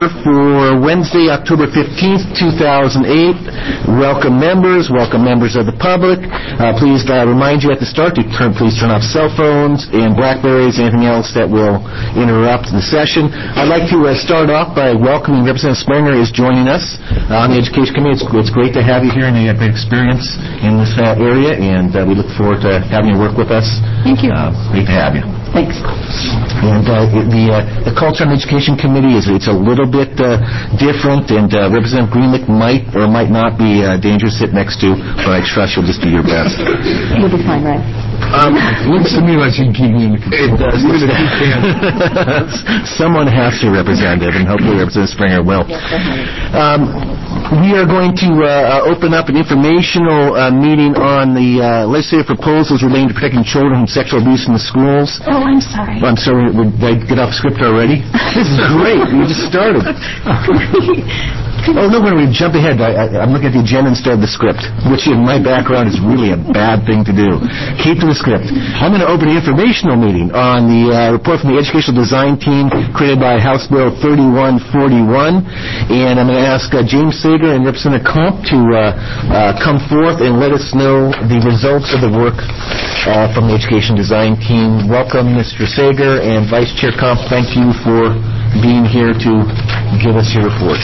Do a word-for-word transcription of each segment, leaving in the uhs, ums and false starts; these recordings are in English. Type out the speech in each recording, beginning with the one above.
For Wednesday, October fifteenth, two thousand eight. Welcome members, welcome members of the public. Uh, please uh, remind you at the start to turn, please turn off cell phones and Blackberries, anything else that will interrupt the session. I'd like to uh, start off by welcoming Representative Springer is joining us uh, on the Education Committee. It's, it's great to have you here, and you have great experience in this uh, area, and uh, we look forward to having you work with us. Thank you. Uh, great to have you. Thanks. And uh, the uh, the Culture and Education Committee is it's a little bit uh, different, and uh, Representative Greenlick might or might not be uh, dangerous to sit next to, but I trust you'll just do your best. You'll be fine, right? Um, looks to me like you can keep me in the control. It does. Even if you can't. Someone has to, Representative, and hopefully Representative Springer will. Um, we are going to uh, open up an informational uh, meeting on the uh, legislative proposals relating to protecting children from sexual abuse in the schools. Oh, I'm sorry. I'm sorry, did I get off script already? This is great. We just started. Oh, no, when we jump ahead, I, I, I'm looking at the agenda instead of the script, which in my background is really a bad thing to do. Keep to the script. I'm going to open the informational meeting on the uh, report from the Educational Design Team created by House Bill thirty-one forty-one, and I'm going to ask uh, James Sager and Representative Comp to uh, uh, come forth and let us know the results of the work uh, from the Education Design Team. Welcome, Mister Sager, and Vice Chair Comp, thank you for being here to give us your report.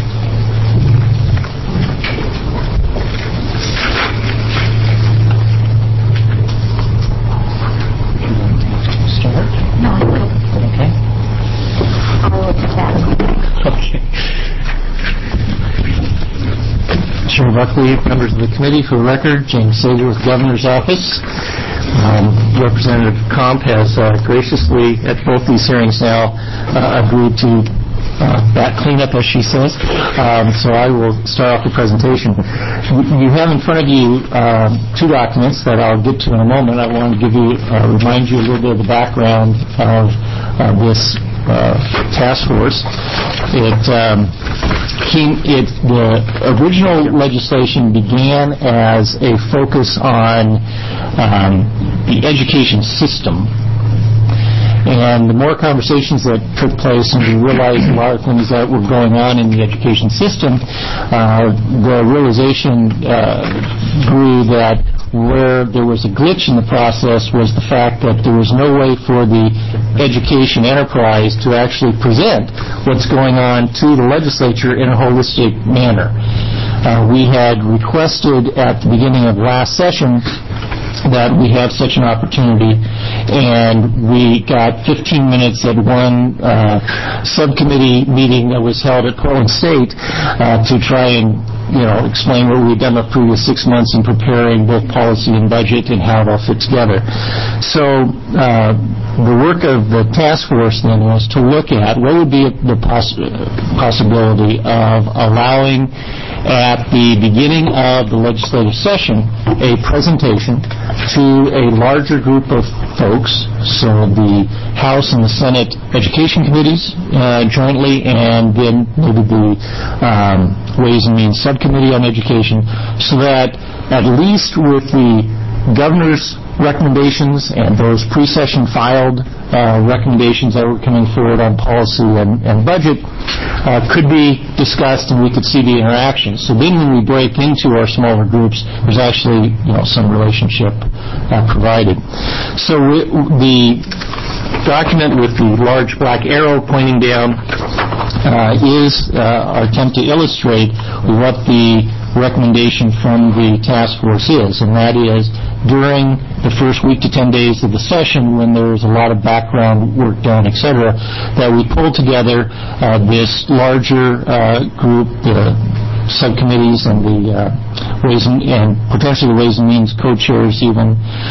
Chair Buckley, members of the committee, for the record, James Sager with the Governor's Office. Um, Representative Comp has uh, graciously, at both these hearings now, uh, agreed to uh, back cleanup, as she says. Um, so I will start off the presentation. You have in front of you uh, two documents that I'll get to in a moment. I want to give you, uh, remind you a little bit of the background of uh, this Uh, task force. It, um, came, it, the original legislation began as a focus on um, the education system. And the more conversations that took place, and we realized a lot of things that were going on in the education system, uh, the realization uh, grew that where there was a glitch in the process was the fact that there was no way for the education enterprise to actually present what's going on to the legislature in a holistic manner. Uh, we had requested at the beginning of last session that we have such an opportunity, and we got fifteen minutes at one uh, subcommittee meeting that was held at Portland State uh, to try and you know, explain what we've done the previous six months in preparing both policy and budget and how it all fit together. So uh, the work of the task force then was to look at what would be the poss- possibility of allowing at the beginning of the legislative session a presentation to a larger group of folks, so the House and the Senate Education Committees uh, jointly, and then maybe the um, Ways and Means Subcommittee on Education, so that at least with the governor's recommendations and those pre-session filed uh, recommendations that were coming forward on policy and, and budget uh, could be discussed, and we could see the interaction. So then when we break into our smaller groups, there's actually you know some relationship uh, provided. So we, the document with the large black arrow pointing down uh, is uh, our attempt to illustrate what the recommendation from the task force is, and that is during the first week to ten days of the session, when there's a lot of background work done, et cetera, that we pull together uh, this larger uh, group, the subcommittees and the uh, ways and, and potentially the Ways and Means co-chairs even,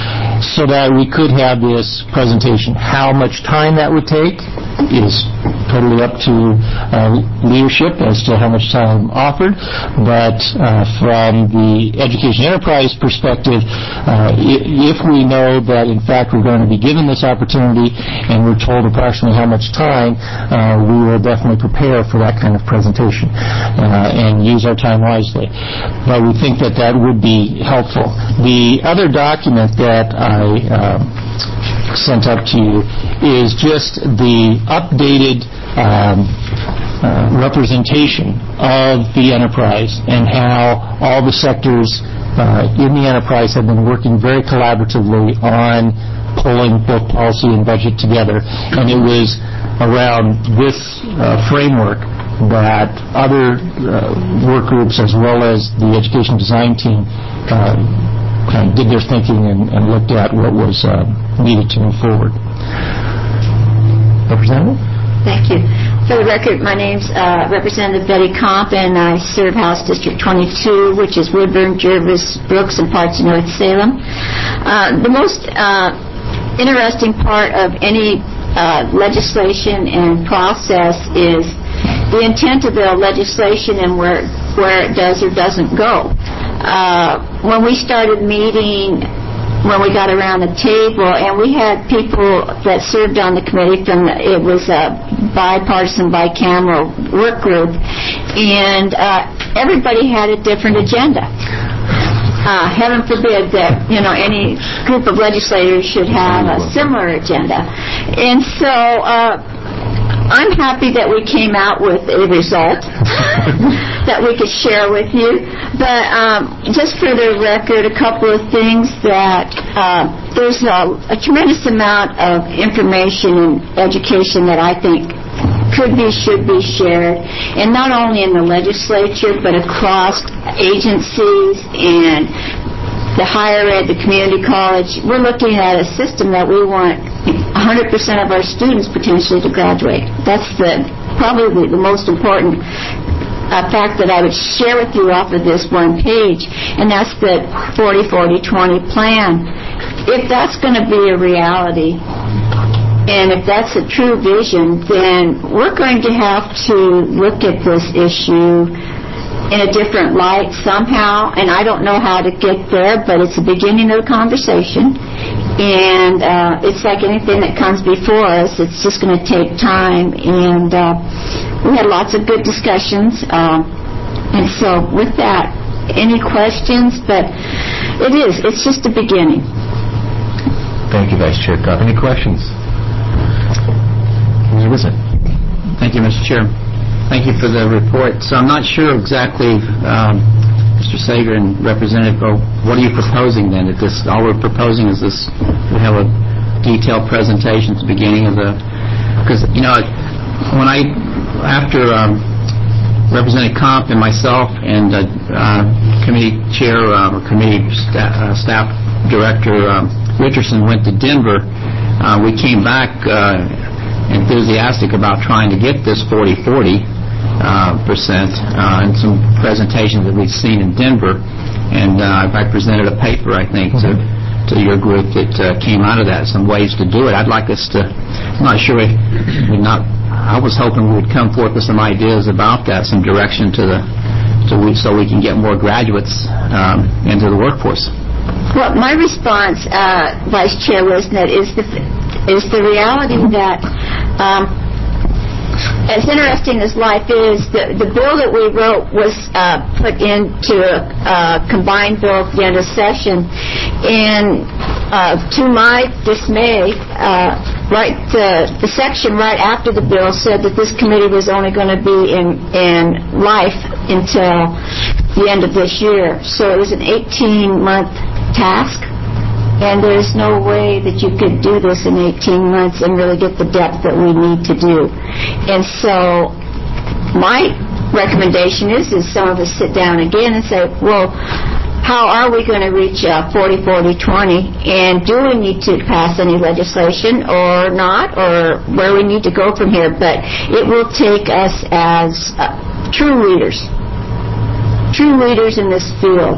so that we could have this presentation. How much time that would take is totally up to uh, leadership as to how much time offered, but uh, from the education enterprise perspective, uh, if we know that in fact we're going to be given this opportunity and we're told approximately how much time, uh, we will definitely prepare for that kind of presentation uh, and use our time wisely. But we think that that would be helpful. The other document that I uh, sent up to you is just the updated um, uh, representation of the enterprise and how all the sectors uh, in the enterprise have been working very collaboratively on pulling both policy and budget together. And it was around this uh, framework that other uh, work groups as well as the education design team uh, kind of did their thinking and, and looked at what was uh, needed to move forward. Representative? Thank you. For the record, my name's uh, Representative Betty Comp, and I serve House District twenty-two, which is Woodburn, Jervis, Brooks, and parts of North Salem. Uh, the most uh, interesting part of any uh, legislation and process is the intent of the legislation and where where it does or doesn't go. Uh, when we started meeting, when we got around the table, and we had people that served on the committee from, the, it was a bipartisan, bicameral work group, and uh, everybody had a different agenda. Uh, heaven forbid that, you know, any group of legislators should have a similar agenda. And so uh, I'm happy that we came out with a result that we could share with you. But um, just for the record, a couple of things that uh, there's a, a tremendous amount of information and education that I think could be, should be shared, and not only in the legislature, but across agencies and the higher ed, the community college. We're looking at a system that we want one hundred percent of our students potentially to graduate. That's the probably the most important uh, fact that I would share with you off of this one page, and that's the forty forty twenty plan. If that's going to be a reality, and if that's a true vision, then we're going to have to look at this issue in a different light somehow, and I don't know how to get there, but it's the beginning of the conversation, and uh, it's like anything that comes before us, it's just going to take time, and uh, we had lots of good discussions, um, and so with that, any questions? But it is, it's just a beginning. Thank you, Vice Chair Cobb. Any questions? Where is it? Thank you, Mister Chair. Thank you for the report. So I'm not sure exactly, um, Mister Sager and Representative, oh, what are you proposing then? At this, all we're proposing is this: we have a detailed presentation at the beginning of the. Because you know, when I after um, Representative Comp and myself and uh, uh, committee chair uh, or committee sta- uh, staff director um, Richardson went to Denver, uh, we came back. Uh, enthusiastic about trying to get this forty forty uh, percent uh, and some presentations that we've seen in Denver, and uh, I presented a paper, I think, to to your group that uh, came out of that, some ways to do it. I'd like us to, I'm not sure if we not, I was hoping we would come forth with some ideas about that, some direction to the, to we, so we can get more graduates um, into the workforce. Well, my response, uh, Vice Chair Wisnet, is the is the reality that, um, as interesting as life is, the, the bill that we wrote was uh, put into a uh, combined bill at the end of session, and uh, to my dismay, uh, right the, the section right after the bill said that this committee was only going to be in, in life until the end of this year. So it was an eighteen-month task, and there's no way that you could do this in eighteen months and really get the depth that we need to do. And so my recommendation is, is some of us sit down again and say, well, how are we going to reach uh, forty forty twenty, and do we need to pass any legislation or not, or where we need to go from here? But it will take us as uh, true leaders, true leaders in this field,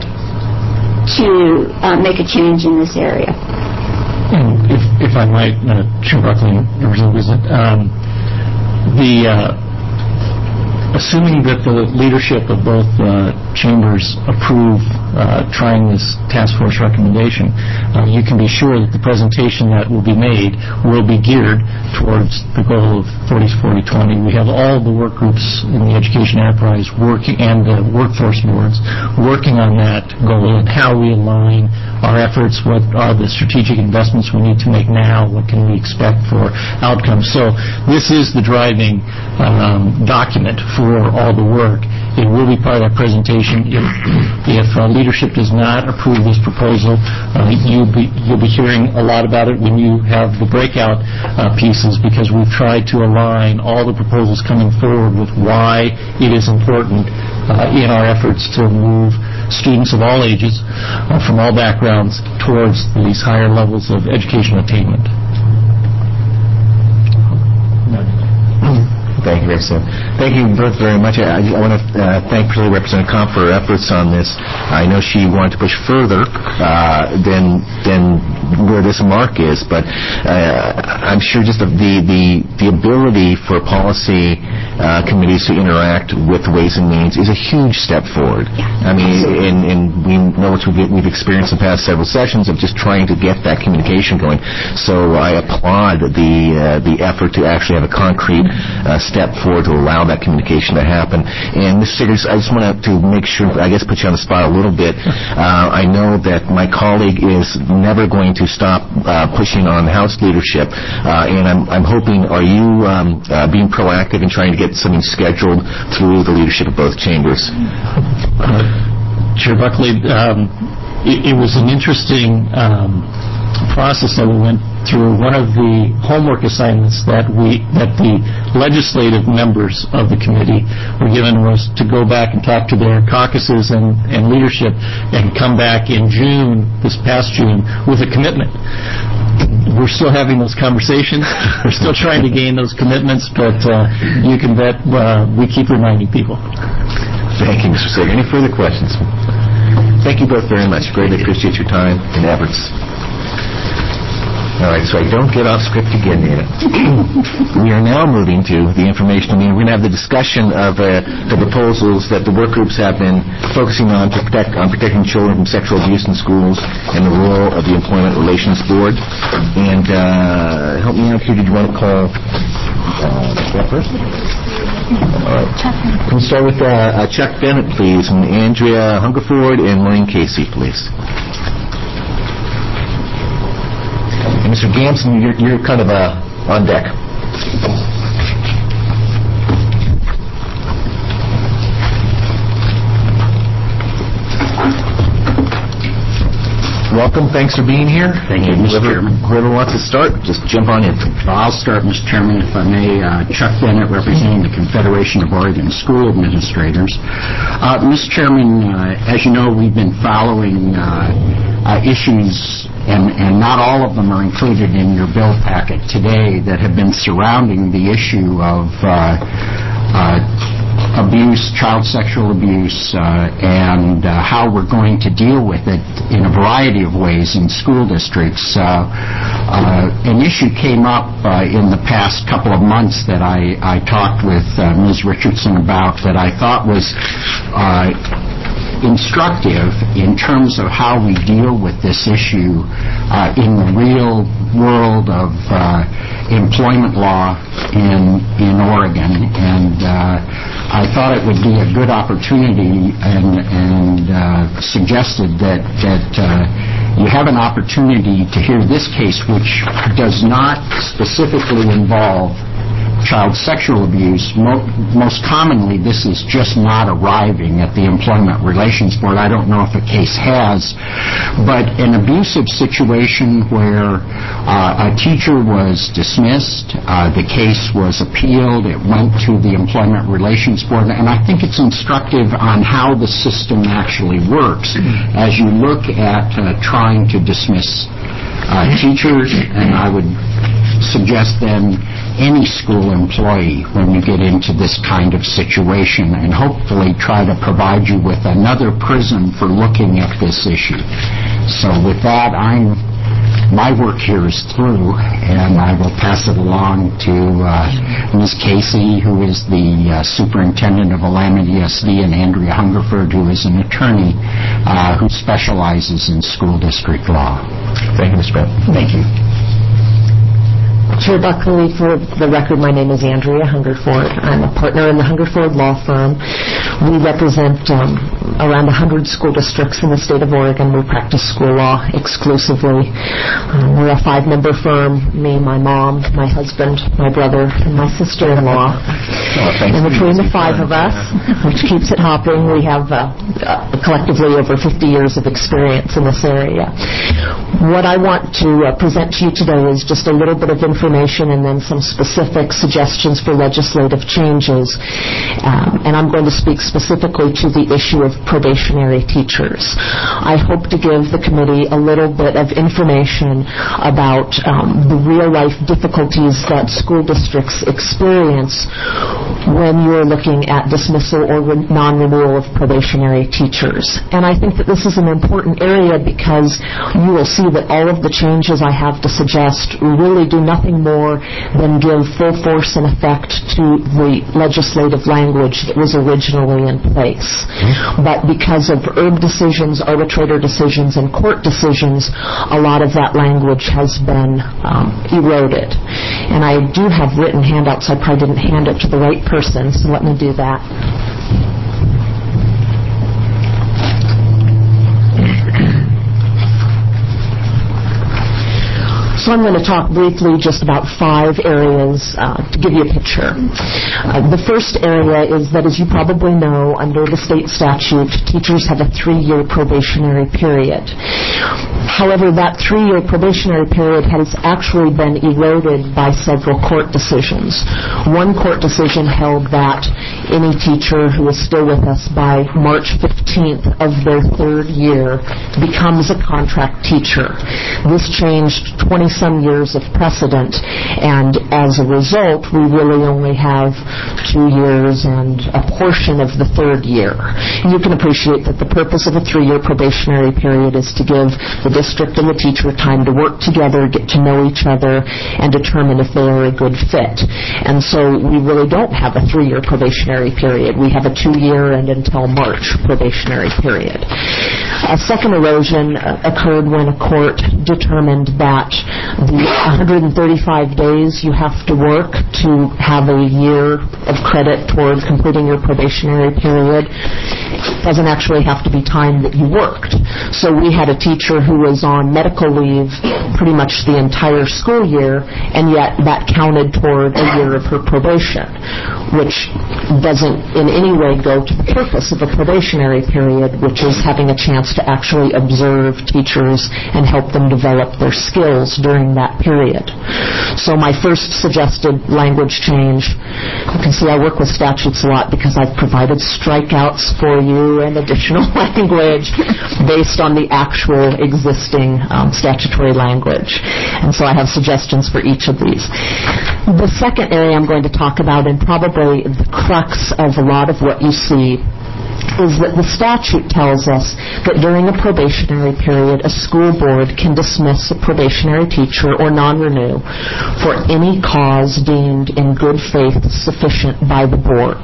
to uh, make a change in this area. And if, if I might, uh, Chair Buckley and Representative Wisnet, um, the uh, assuming that the leadership of both uh, chambers approve uh, trying this task force recommendation, uh, you can be sure that the presentation that will be made will be geared towards the goal of forty forty twenty. We have all the work groups in the education enterprise working and the workforce boards working on that goal and how we align our efforts, what are the strategic investments we need to make now, what can we expect for outcomes. So this is the driving um, document for all the work. It will be part of that presentation. If, if uh, leadership does not approve this proposal, uh, you'll be you'll be hearing a lot about it when you have the breakout uh, pieces, because we've tried to align all the proposals coming forward with why it is important uh, in our efforts to move students of all ages, uh, from all backgrounds, towards these higher levels of educational attainment. Thank you, Representative. Thank you both very much. I, I want to uh, thank particularly Representative Comp for her efforts on this. I know she wanted to push further uh, than than where this mark is, but uh, I'm sure just the the the ability for policy uh, committees to interact with Ways and Means is a huge step forward. I mean, and, and we know what we've, we've experienced in the past several sessions of just trying to get that communication going. So I applaud the uh, the effort to actually have a concrete uh, step forward to allow that communication to happen. And Mister Segers, I just want to make sure, I guess, put you on the spot a little bit. Uh, I know that my colleague is never going to stop uh, pushing on House leadership, uh, and I'm, I'm hoping, are you um, uh, being proactive in trying to get something scheduled through the leadership of both chambers? Uh, Chair Buckley, um, it, it was an interesting um, process that we went through. One of the homework assignments that we that the legislative members of the committee were given was to go back and talk to their caucuses and, and leadership and come back in June, this past June, with a commitment. We're still having those conversations. We're still trying to gain those commitments, but uh, you can bet uh, we keep reminding people. Thank you, Mister Seger. Any further questions? Thank you both very much. Greatly appreciate your time and efforts. All right, so I don't get off script again, Nina. We are now moving to the information. I mean, we're going to have the discussion of uh, the proposals that the work groups have been focusing on to protect on protecting children from sexual abuse in schools and the role of the Employment Relations Board. And uh, help me out here. Did you want to call uh, that first? All right. Can we start with uh, uh, Chuck Bennett, please, and Andrea Hungerford and Maureen Casey, please. And Mister Gamson, you're, you're kind of uh, on deck. Welcome. Thanks for being here. Thank you, Mister Whoever, Chairman. whoever wants to start, just jump on in. Well, I'll start, Mister Chairman, if I may. Uh, Chuck Bennett, representing the Confederation of Oregon School Administrators. Uh, Mister Chairman, uh, as you know, we've been following uh, uh, issues, and, and not all of them are included in your bill packet today, that have been surrounding the issue of uh, uh, abuse, child sexual abuse, uh, and uh, how we're going to deal with it in a variety of ways in school districts. Uh, uh, an issue came up uh, in the past couple of months that I, I talked with uh, Miz Richardson about that I thought was uh, instructive in terms of how we deal with this issue uh, in the real world of uh, employment law in in Oregon, and uh, I thought it would be a good opportunity, and and uh, suggested that that uh, you have an opportunity to hear this case, which does not specifically involve child sexual abuse. Mo- most commonly, this is just not arriving at the Employment Relations Board. I don't know if a case has, but an abusive situation where uh, a teacher was dismissed, uh, the case was appealed, it went to the Employment Relations Board, and I think it's instructive on how the system actually works as you look at uh, trying to dismiss uh, teachers, and I would suggest then any school employee when you get into this kind of situation, and hopefully try to provide you with another prism for looking at this issue. So with that, I'm my work here is through, and I will pass it along to uh, Miz Casey, who is the uh, superintendent of Willamette E S D, and Andrea Hungerford, who is an attorney uh, who specializes in school district law. Thank you, Mister Brown. Thank you. Chair Buckley, for the record, my name is Andrea Hungerford. I'm a partner in the Hungerford Law Firm. We represent um, around one hundred school districts in the state of Oregon. We practice school law exclusively. Um, we're a five-member firm, me, my mom, my husband, my brother, and my sister-in-law. Oh, and between the five of us, which keeps it hopping, we have uh, uh, collectively over fifty years of experience in this area. What I want to uh, present to you today is just a little bit of information and then some specific suggestions for legislative changes. Um, and I'm going to speak specifically to the issue of probationary teachers. I hope to give the committee a little bit of information about um, the real-life difficulties that school districts experience when you're looking at dismissal or re- non-renewal of probationary teachers. And I think that this is an important area because you will see that all of the changes I have to suggest really do nothing more than give full force and effect to the legislative language that was originally in place. Mm-hmm. But because of E R B decisions, arbitrator decisions, and court decisions, a lot of that language has been um, eroded. And I do have written handouts. I probably didn't hand it to the right person, so let me do that. So I'm going to talk briefly just about five areas uh, to give you a picture. Uh, the first area is that, as you probably know, under the state statute, teachers have a three-year probationary period. However, that three-year probationary period has actually been eroded by several court decisions. One court decision held that any teacher who is still with us by March fifteenth of their third year becomes a contract teacher. This changed twenty-some years of precedent, and as a result, we really only have two years and a portion of the third year. You can appreciate that the purpose of a three-year probationary period is to give the district and the teacher time to work together, get to know each other, and determine if they are a good fit. And so we really don't have a three-year probationary period. We have a two-year and until March probationary period. A second erosion uh, occurred when a court determined that the one hundred thirty-five days you have to work to have a year of credit toward completing your probationary period doesn't actually have to be time that you worked. So we had a teacher who was on medical leave pretty much the entire school year, and yet that counted toward a year of her probation, which doesn't in any way go to the purpose of a probationary period, which is having a chance to actually observe teachers and help them develop their skills during that period. So my first suggested language change, you can see I work with statutes a lot because I've provided strikeouts for you and additional language based on the actual existing um, statutory language. And so I have suggestions for each of these. The second area I'm going to talk about, and probably the crux of a lot of what you see, is that the statute tells us that during a probationary period, a school board can dismiss a probationary teacher or non-renew for any cause deemed in good faith sufficient by the board.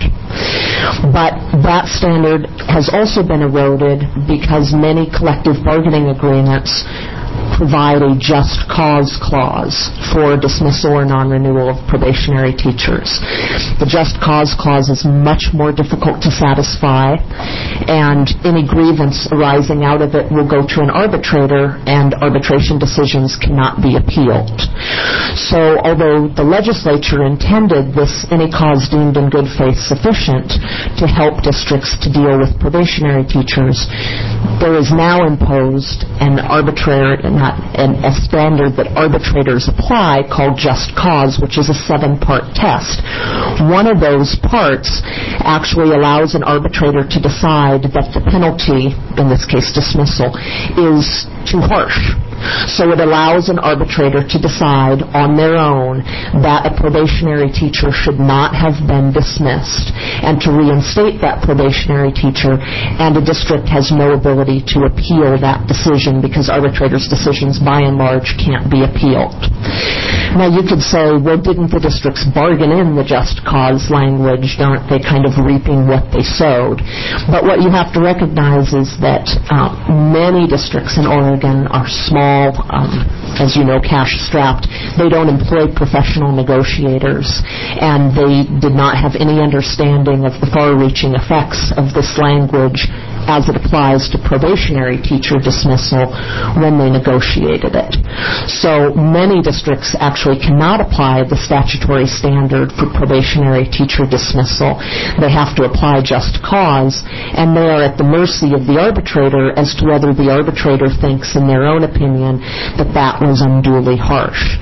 But that standard has also been eroded because many collective bargaining agreements provide a just cause clause for dismissal or non-renewal of probationary teachers. The just cause clause is much more difficult to satisfy, and any grievance arising out of it will go to an arbitrator, and arbitration decisions cannot be appealed. So although the legislature intended this any cause deemed in good faith sufficient to help districts to deal with probationary teachers, there is now imposed an arbitrary Not, an, a standard that arbitrators apply called just cause, which is a seven-part test. One of those parts actually allows an arbitrator to decide that the penalty, in this case dismissal, is too harsh. So it allows an arbitrator to decide on their own that a probationary teacher should not have been dismissed and to reinstate that probationary teacher, and a district has no ability to appeal that decision because arbitrators' decisions by and large can't be appealed. Now you could say, well, didn't the districts bargain in the just cause language? Aren't they kind of reaping what they sowed? But what you have to recognize is that uh, many districts in Oregon are small, um, as you know, cash-strapped. They don't employ professional negotiators, and they did not have any understanding of the far-reaching effects of this language as it applies to probationary teacher dismissal when they negotiated it. So many districts actually cannot apply the statutory standard for probationary teacher dismissal. They have to apply just cause, and they are at the mercy of the arbitrator as to whether the arbitrator thinks, in their own opinion, that that was unduly harsh.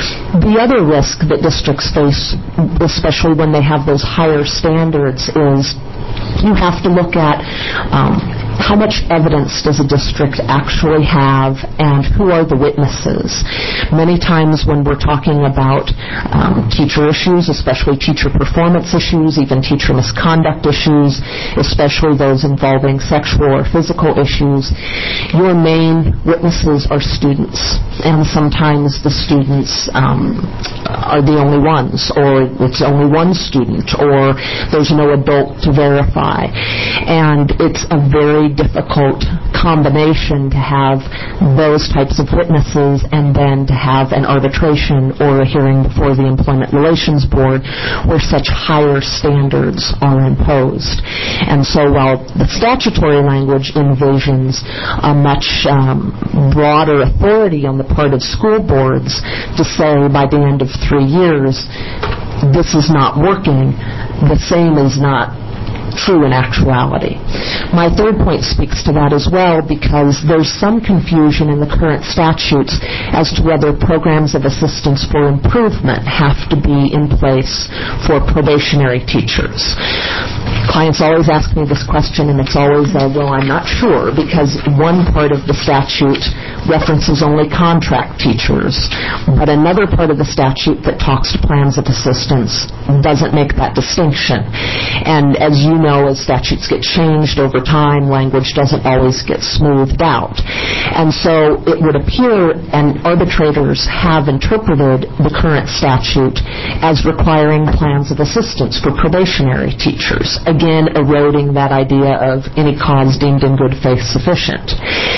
The other risk that districts face, especially when they have those higher standards, is you have to look at um, how much evidence does a district actually have and who are the witnesses. Many times when we're talking about um, teacher issues, especially teacher performance issues, even teacher misconduct issues, especially those involving sexual or physical issues, your main witnesses are students. And sometimes the students um, are the only ones, or it's only one student, or there's no adult to verify. And it's a very difficult combination to have those types of witnesses and then to have an arbitration or a hearing before the Employment Relations Board where such higher standards are imposed. And so while the statutory language envisions a much um, broader authority on the part of school boards to say by the end of three years, this is not working, the same is not true in actuality. My third point speaks to that as well, because there's some confusion in the current statutes as to whether programs of assistance for improvement have to be in place for probationary teachers. Clients always ask me this question, and it's always, uh, well, I'm not sure, because one part of the statute references only contract teachers, but another part of the statute that talks to plans of assistance doesn't make that distinction. And as you know, as statutes get changed over time, language doesn't always get smoothed out. And so it would appear, and arbitrators have interpreted the current statute as requiring plans of assistance for probationary teachers, again eroding that idea of any cause deemed in good faith sufficient.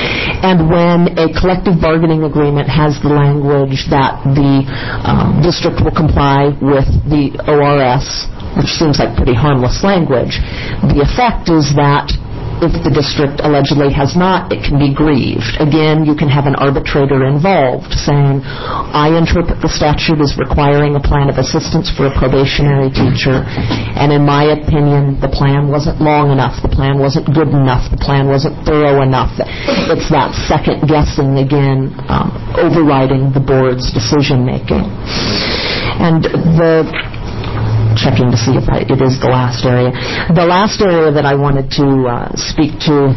And when a collective bargaining agreement has the language that the um, district will comply with the O R S, which seems like pretty harmless language, the effect is that if the district allegedly has not, it can be grieved. Again, you can have an arbitrator involved saying, I interpret the statute as requiring a plan of assistance for a probationary teacher, and in my opinion, the plan wasn't long enough, the plan wasn't good enough, the plan wasn't thorough enough. It's that second guessing again, um, overriding the board's decision making. And the checking to see if I, it is the last area. The last area that I wanted to uh, speak to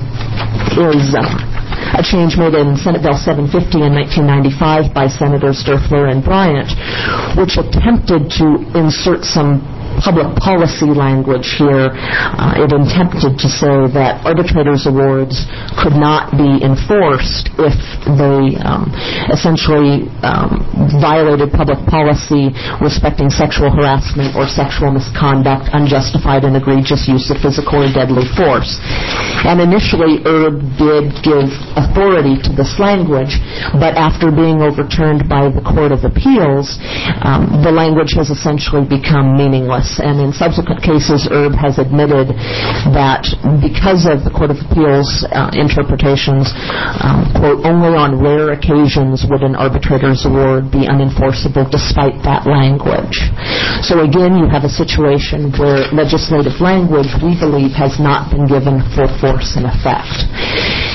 is uh, a change made in Senate Bill seven fifty in nineteen ninety-five by Senators Sturfler and Bryant, which attempted to insert some public policy language here. Uh, it attempted to say that arbitrators' awards could not be enforced if they um, essentially um, violated public policy respecting sexual harassment or sexual misconduct, unjustified and egregious use of physical or deadly force. And initially, E R B did give authority to this language, but after being overturned by the Court of Appeals, um, the language has essentially become meaningless. And in subsequent cases, E R B has admitted that because of the Court of Appeals uh, interpretations, um, quote, only on rare occasions would an arbitrator's award be unenforceable despite that language. So again, you have a situation where legislative language, we believe, has not been given full force and effect.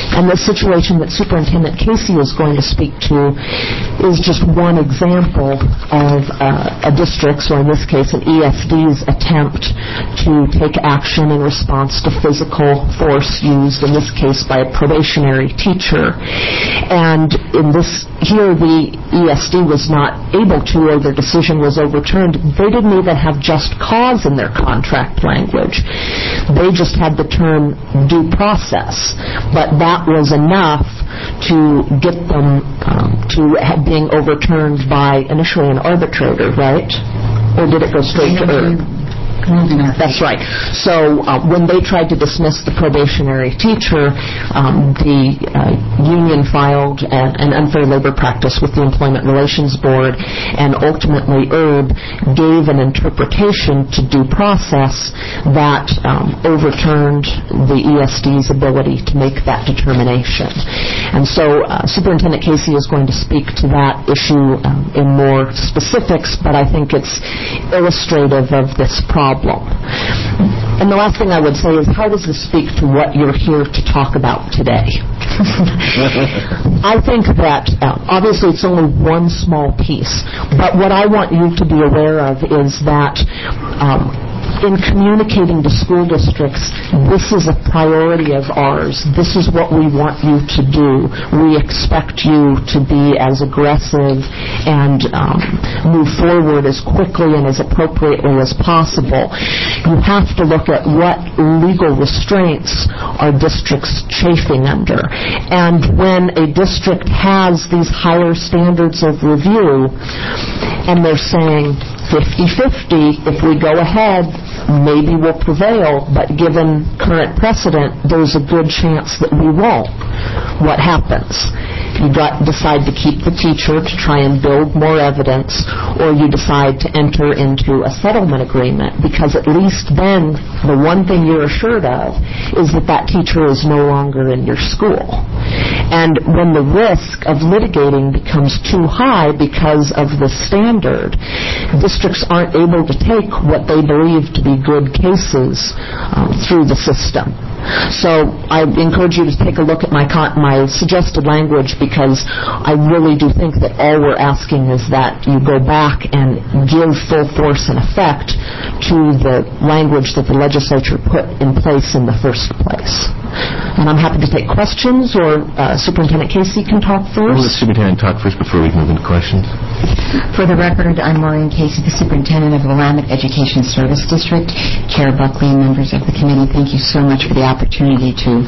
And the situation that Superintendent Casey is going to speak to is just one example of uh, a district's, or in this case an E S D's, attempt to take action in response to physical force used, in this case by a probationary teacher. And in this, here the E S D was not able to, or their decision was overturned. They didn't even have just cause in their contract language. They just had the term due process. But that was enough to get them um, to ha- being overturned by initially an arbitrator, right? Or did it go straight to E R B? That's right. So uh, when they tried to dismiss the probationary teacher, um, the uh, union filed an, an unfair labor practice with the Employment Relations Board, and ultimately E R B gave an interpretation to due process that um, overturned the E S D's ability to make that determination. And so uh, Superintendent Casey is going to speak to that issue um, in more specifics, but I think it's illustrative of this problem. And the last thing I would say is, how does this speak to what you're here to talk about today? I think that uh, obviously it's only one small piece, but what I want you to be aware of is that um, in communicating to school districts, this is a priority of ours. This is what we want you to do. We expect you to be as aggressive and um, move forward as quickly and as appropriately as possible. You have to look at what legal restraints are districts chafing under. And when a district has these higher standards of review and they're saying fifty-fifty, if we go ahead, maybe we'll prevail, but given current precedent, there's a good chance that we won't. What happens? You got, decide to keep the teacher to try and build more evidence, or you decide to enter into a settlement agreement, because at least then the one thing you're assured of is that that teacher is no longer in your school. And when the risk of litigating becomes too high because of the standard, districts aren't able to take what they believe to be good cases um, through the system. So I encourage you to take a look at my con- my suggested language, because I really do think that all we're asking is that you go back and give full force and effect to the language that the legislature put in place in the first place. And I'm happy to take questions, or uh, Superintendent Casey can talk first. Will the superintendent talk first before we move into questions? For the record, I'm Maureen Casey, the superintendent of the Willamette Education Service District. Chair Buckley and members of the committee, thank you so much for the opportunity to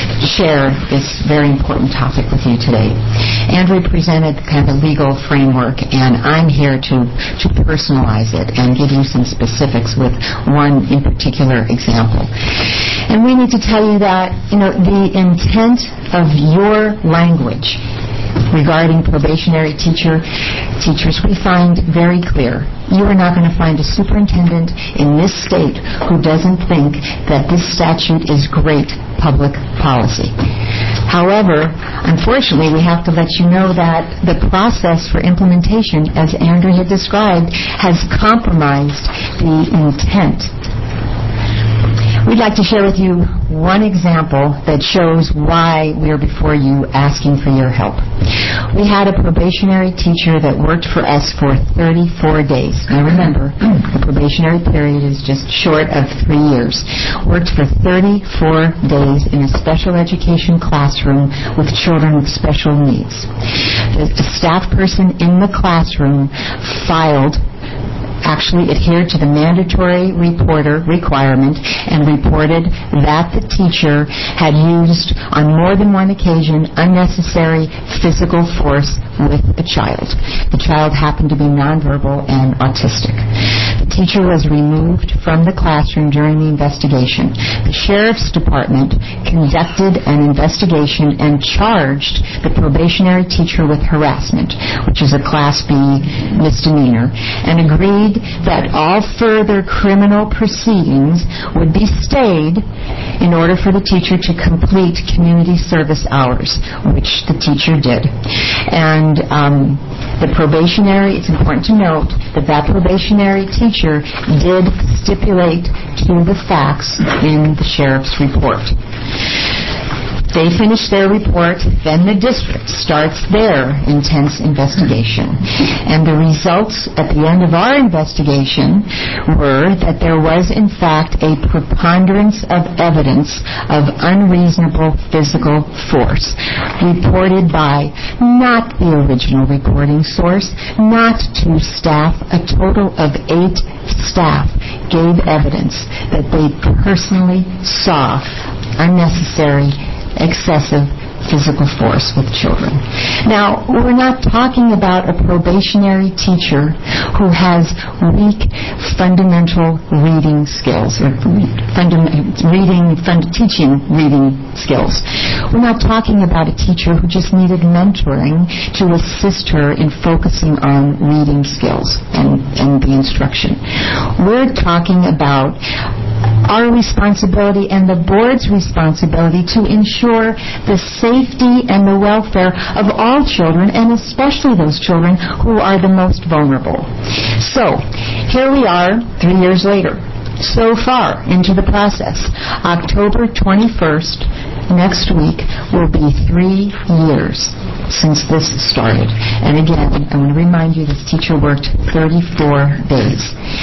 share this very important topic with you today. Andrew presented kind of a legal framework, and I'm here to, to personalize it and give you some specifics with one in particular example. And we need to tell you that, you know, the intent of your language regarding probationary teacher teachers, we find very clear. You are not going to find a superintendent in this state who doesn't think that this statute is great public policy. However, unfortunately, we have to let you know that the process for implementation, as Andrew had described, has compromised the intent. We'd like to share with you one example that shows why we are before you asking for your help. We had a probationary teacher that worked for us for thirty-four days. Now remember, the probationary period is just short of three years. Worked for thirty-four days in a special education classroom with children with special needs. The, the staff person in the classroom filed actually adhered to the mandatory reporter requirement and reported that the teacher had used on more than one occasion unnecessary physical force with a child. The child happened to be nonverbal and autistic. The teacher was removed from the classroom during the investigation. The Sheriff's Department conducted an investigation and charged the probationary teacher with harassment, which is a Class B misdemeanor, and agreed that all further criminal proceedings would be stayed in order for the teacher to complete community service hours, which the teacher did. And um, the probationary, it's important to note that that probationary teacher did stipulate to the facts in the sheriff's report. They finish their report, then the district starts their intense investigation. And the results at the end of our investigation were that there was, in fact, a preponderance of evidence of unreasonable physical force reported by not the original reporting source, not two staff. A total of eight staff gave evidence that they personally saw unnecessary, excessive physical force with children. Now, we're not talking about a probationary teacher who has weak fundamental reading skills or fundam- reading, fund- teaching reading skills. We're not talking about a teacher who just needed mentoring to assist her in focusing on reading skills and, and the instruction. We're talking about our responsibility and the board's responsibility to ensure the safety and the welfare of all children, and especially those children who are the most vulnerable. So, here we are three years later. So far into the process, October twenty-first, next week, will be three years since this started. And again, I want to remind you this teacher worked thirty-four days.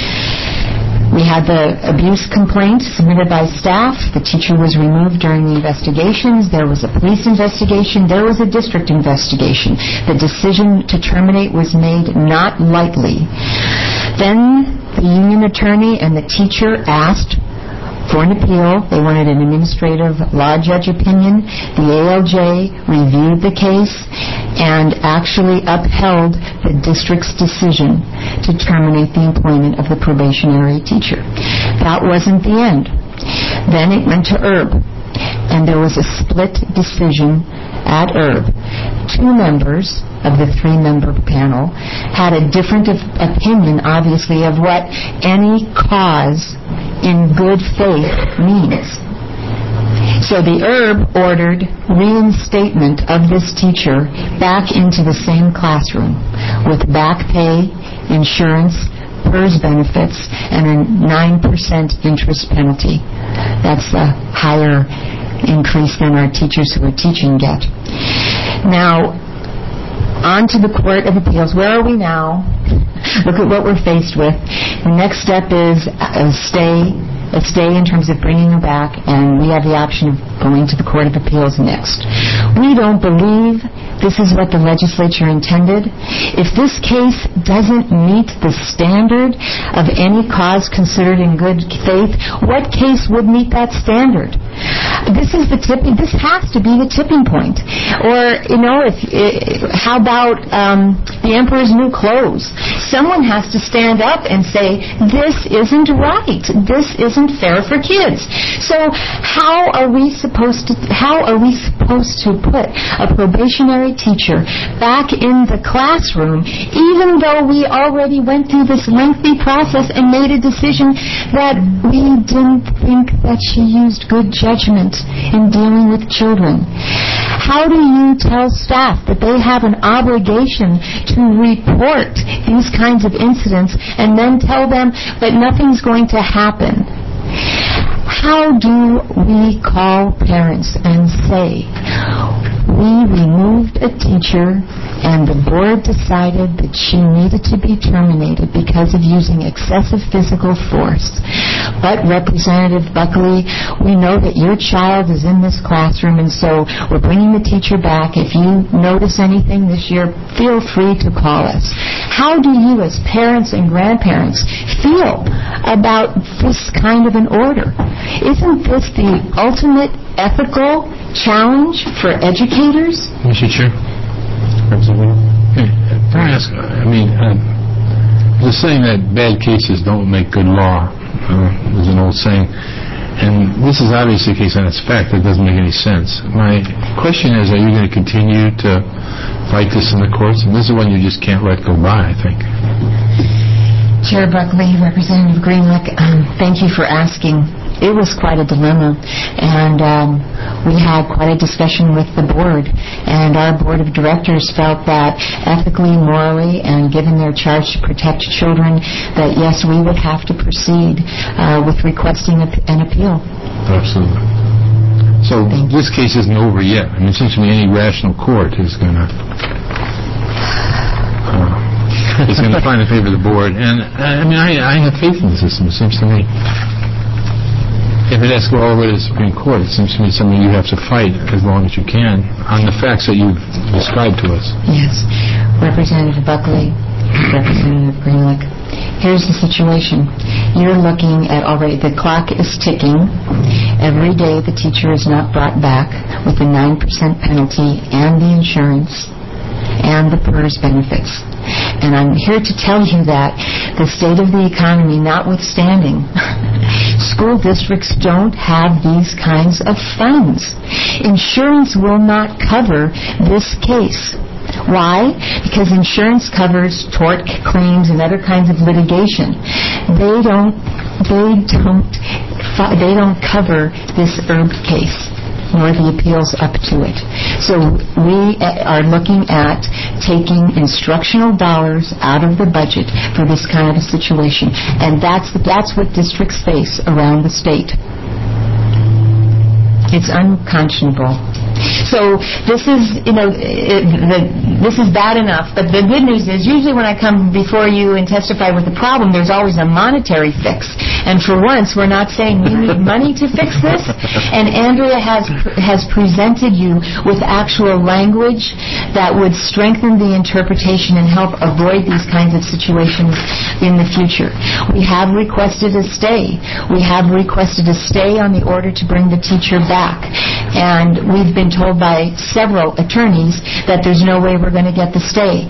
We had the abuse complaint submitted by staff. The teacher was removed during the investigations. There was a police investigation. There was a district investigation. The decision to terminate was made not lightly. Then the union attorney and the teacher asked for an appeal. They wanted an administrative law judge opinion. The A L J reviewed the case and actually upheld the district's decision to terminate the employment of the probationary teacher. That wasn't the end. Then it went to I R B, and there was a split decision at I R B. Two members of the three-member panel had a different of opinion, obviously, of what any cause in good faith means. So the I R B ordered reinstatement of this teacher back into the same classroom with back pay, insurance, PERS benefits, and a nine percent interest penalty. That's a higher increase than our teachers who are teaching get. Now, on to the Court of Appeals. Where are we now? Look at what we're faced with. The next step is a stay, a stay in terms of bringing her back, and we have the option of going to the Court of Appeals next. We don't believe this is what the legislature intended. If this case doesn't meet the standard of any cause considered in good faith, what case would meet that standard? This is the tipping. This has to be the tipping point. Or, you know, if, if how about um, the emperor's new clothes? Someone has to stand up and say, this isn't right. This isn't fair for kids. So how are we supposed to? How are we supposed to put a probationary teacher back in the classroom, even though we already went through this lengthy process and made a decision that we didn't think that she used good judgment in dealing with children? How do you tell staff that they have an obligation to report these kinds of incidents and then tell them that nothing's going to happen? How do we call parents and say, we removed a teacher and the board decided that she needed to be terminated because of using excessive physical force. But Representative Buckley, we know that your child is in this classroom, and so we're bringing the teacher back. If you notice anything this year, feel free to call us. How do you as parents and grandparents feel about this kind of an order? Isn't this the ultimate ethical challenge for educators? Mister Chair. Representative. Hey, can I ask, I mean, uh, the saying that bad cases don't make good law uh, is an old saying, and this is obviously a case on its fact that doesn't make any sense. My question is, are you going to continue to fight this in the courts? And this is one you just can't let go by, I think. Chair Buckley, Representative Greenlick, um, thank you for asking. It was quite a dilemma, and um, we had quite a discussion with the board, and our board of directors felt that ethically, morally, and given their charge to protect children, that yes, we would have to proceed uh, with requesting a, an appeal. Absolutely. So also, this case isn't over yet. I mean, it seems to me any rational court is going to uh, is going to find in favor of the board. And I mean, I, I have faith in the system. It seems to me, if it has to go all the way to the Supreme Court, it seems to me something you have to fight as long as you can on the facts that you've described to us. Yes, Representative Buckley, Representative Greenlick. Here's the situation. You're looking at already, the clock is ticking. Every day the teacher is not brought back with the nine percent penalty and the insurance and the PERS benefits. And I'm here to tell you that the state of the economy notwithstanding, school districts don't have these kinds of funds. Insurance will not cover this case. Why? Because insurance covers tort claims and other kinds of litigation. They don't, they don't, they don't cover this Erb case, nor the appeals up to it. So we are looking at taking instructional dollars out of the budget for this kind of a situation. And that's, that's what districts face around the state. It's unconscionable. So this is, you know, it, the, this is bad enough. But the good news is, usually when I come before you and testify with a problem, there's always a monetary fix. And for once, we're not saying we need money to fix this. And Andrea has has presented you with actual language that would strengthen the interpretation and help avoid these kinds of situations in the future. We have requested a stay. We have requested a stay on the order to bring the teacher back. And we've been told by several attorneys that there's no way we're going to get the stay.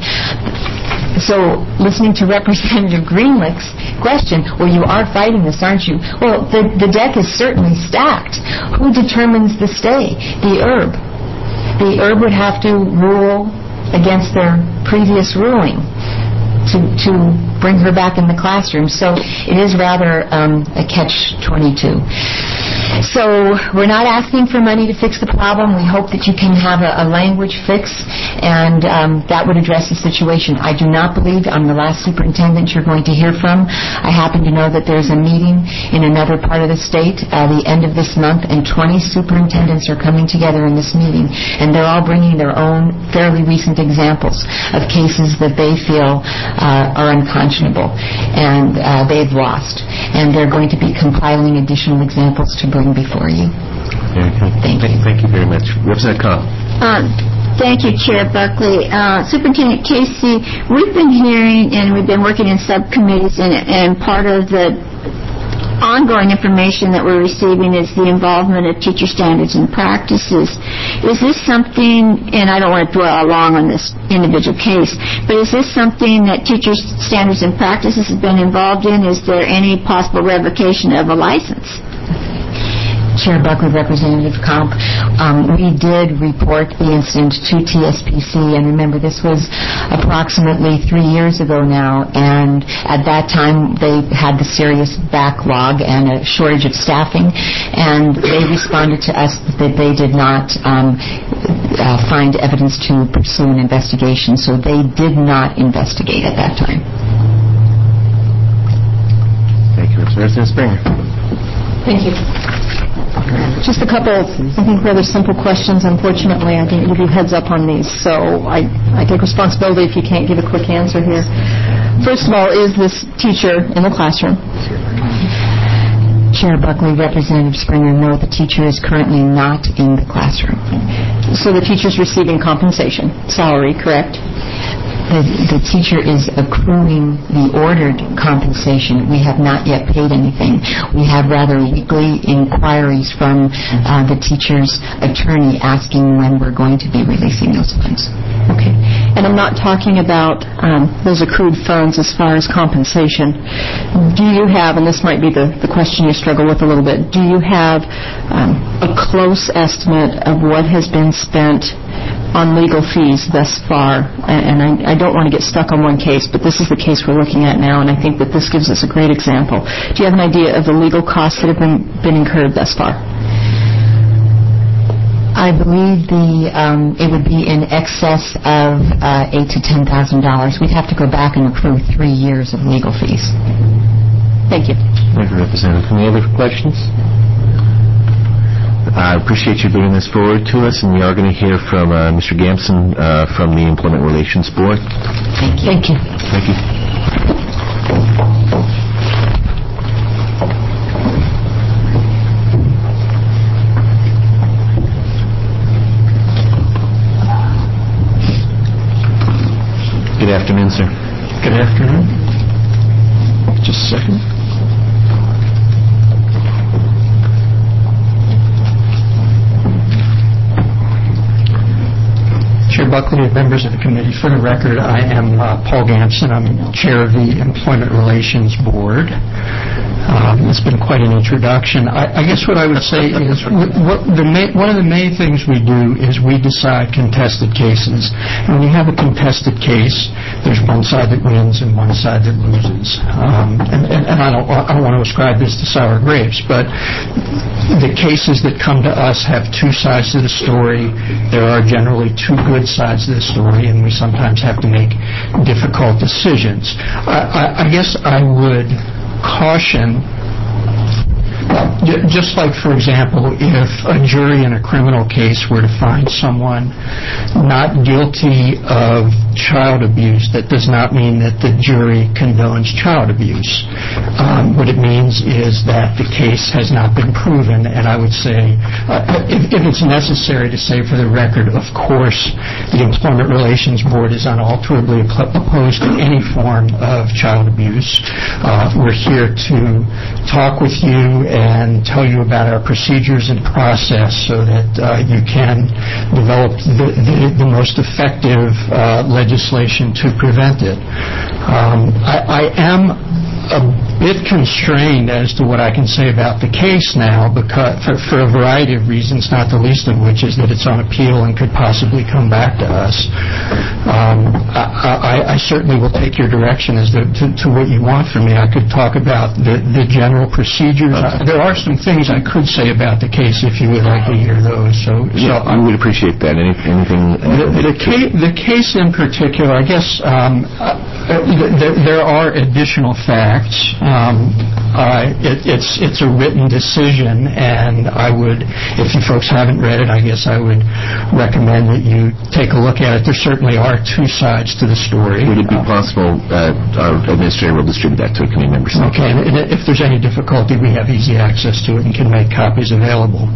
So, listening to Representative Greenlick's question, well, you are fighting this, aren't you? Well, the, the deck is certainly stacked. Who determines the stay? The Erb. The Erb would have to rule against their previous ruling to, to bring her back in the classroom. So, it is rather um, a catch twenty-two. So we're not asking for money to fix the problem. We hope that you can have a, a language fix, and um, that would address the situation. I do not believe I'm the last superintendent you're going to hear from. I happen to know that there's a meeting in another part of the state at the end of this month, and twenty superintendents are coming together in this meeting, and they're all bringing their own fairly recent examples of cases that they feel uh, are unconscionable, and uh, they've lost. And they're going to be compiling additional examples to bring before you. Thank you. Thank you very much. Representative Cobb. Uh, thank you, Chair Buckley. Uh, Superintendent Casey, we've been hearing and we've been working in subcommittees, and, and part of the ongoing information that we're receiving is the involvement of teacher standards and practices. Is this something, and I don't want to dwell long on this individual case, but is this something that teacher standards and practices have been involved in? Is there any possible revocation of a license? Chair Buckley, Representative Comp, um, we did report the incident to T S P C, and remember, this was approximately three years ago now, and at that time they had the serious backlog and a shortage of staffing, and they responded to us that they did not um, uh, find evidence to pursue an investigation, so they did not investigate at that time. Thank you, Representative Springer. Thank you. Just a couple, I think, rather simple questions. Unfortunately, I didn't give you heads up on these, so I, I take responsibility if you can't give a quick answer here. First of all, is this teacher in the classroom? Chair Buckley, Representative Springer, no, the teacher is currently not in the classroom. So the teacher's receiving compensation, salary, correct? The, the teacher is accruing the ordered compensation. We have not yet paid anything. We have rather weekly inquiries from uh, the teacher's attorney asking when we're going to be releasing those funds. Okay. And I'm not talking about um, those accrued funds as far as compensation. Do you have, and this might be the, the question you struggle with a little bit, do you have um, a close estimate of what has been spent on legal fees thus far? And I, I don't want to get stuck on one case, but this is the case we're looking at now, and I think that this gives us a great example. Do you have an idea of the legal costs that have been, been incurred thus far? I believe the um, it would be in excess of uh, eight to ten thousand dollars. We'd have to go back and accrue three years of legal fees. Thank you. Thank you, Representative. Any other questions? Uh, I appreciate you bringing this forward to us, and we are going to hear from uh, Mister Gamson uh, from the Employment Relations Board. Thank you. Thank you. Good afternoon, sir. Good afternoon. Just a second. Chair Buckley and members of the committee, for the record, I am uh, Paul Gamson. I'm chair of the Employment Relations Board. Um, it's been quite an introduction. I, I guess what I would say is what the ma- one of the main things we do is we decide contested cases. And when you have a contested case, there's one side that wins and one side that loses. Um, and, and, and I don't I don't want to ascribe this to sour grapes, but the cases that come to us have two sides to the story. There are generally two good sides to the story, and we sometimes have to make difficult decisions. I, I, I guess I would caution, just like, for example, if a jury in a criminal case were to find someone not guilty of child abuse, that does not mean that the jury condones child abuse. Um, what it means is that the case has not been proven, and I would say, uh, if, if it's necessary to say for the record, of course, the Employment Relations Board is unalterably opposed to any form of child abuse. Uh, we're here to talk with you and tell you about our procedures and process so that uh, you can develop the, the, the most effective uh, legislation to prevent it. Um, I, I am a bit constrained as to what I can say about the case now, because for, for a variety of reasons, not the least of which is that it's on appeal and could possibly come back to us. Um, I, I, I certainly will take your direction as to, to, to what you want from me. I could talk about the, the general procedures. Uh, there are some things I could say about the case if you would like to hear those. So, yeah, so I would appreciate that. Any, anything? The, the, ca- the case in particular, I guess um, uh, there, there are additional facts. Um, uh, it, it's it's a written decision, and I would, if you folks haven't read it, I guess I would recommend that you take a look at it. There certainly are two sides to the story. Would it be uh, possible uh, our administrator will distribute that to committee members? Okay, and if there's any difficulty, we have easy access to it and can make copies available.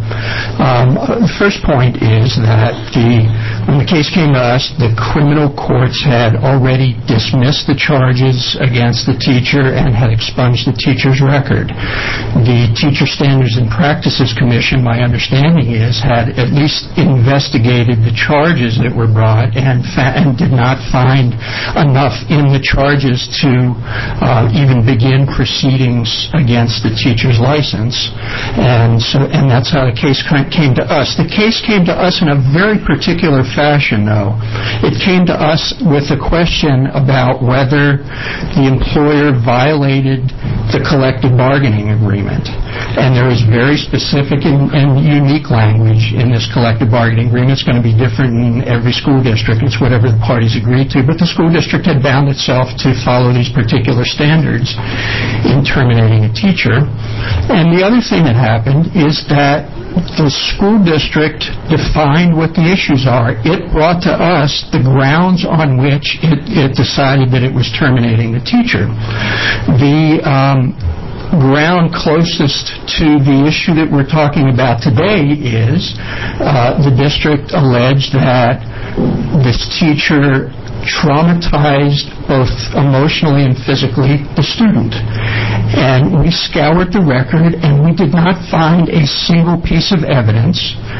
Um, the first point is that the when the case came to us, the criminal courts had already dismissed the charges against the teacher and had expunged the teacher's record. The Teacher Standards and Practices Commission, my understanding is, had at least investigated the charges that were brought and, fa- and did not find enough in the charges to uh, even begin proceedings against the teacher's license. And so, and that's how the case came to us. The case came to us in a very particular fashion, though. It came to us with a question about whether the employer violated the collective bargaining agreement. And there is very specific and, and unique language in this collective bargaining agreement. It's going to be different in every school district. It's whatever the parties agreed to. But the school district had bound itself to follow these particular standards in terminating a teacher. And the other thing that happened is that the school district defined what the issues are. It brought to us the grounds on which it, it decided that it was terminating the teacher. The um, ground closest to the issue that we're talking about today is uh, the district alleged that this teacher traumatized both emotionally and physically the student. And we scoured the record and we did not find a single piece of evidence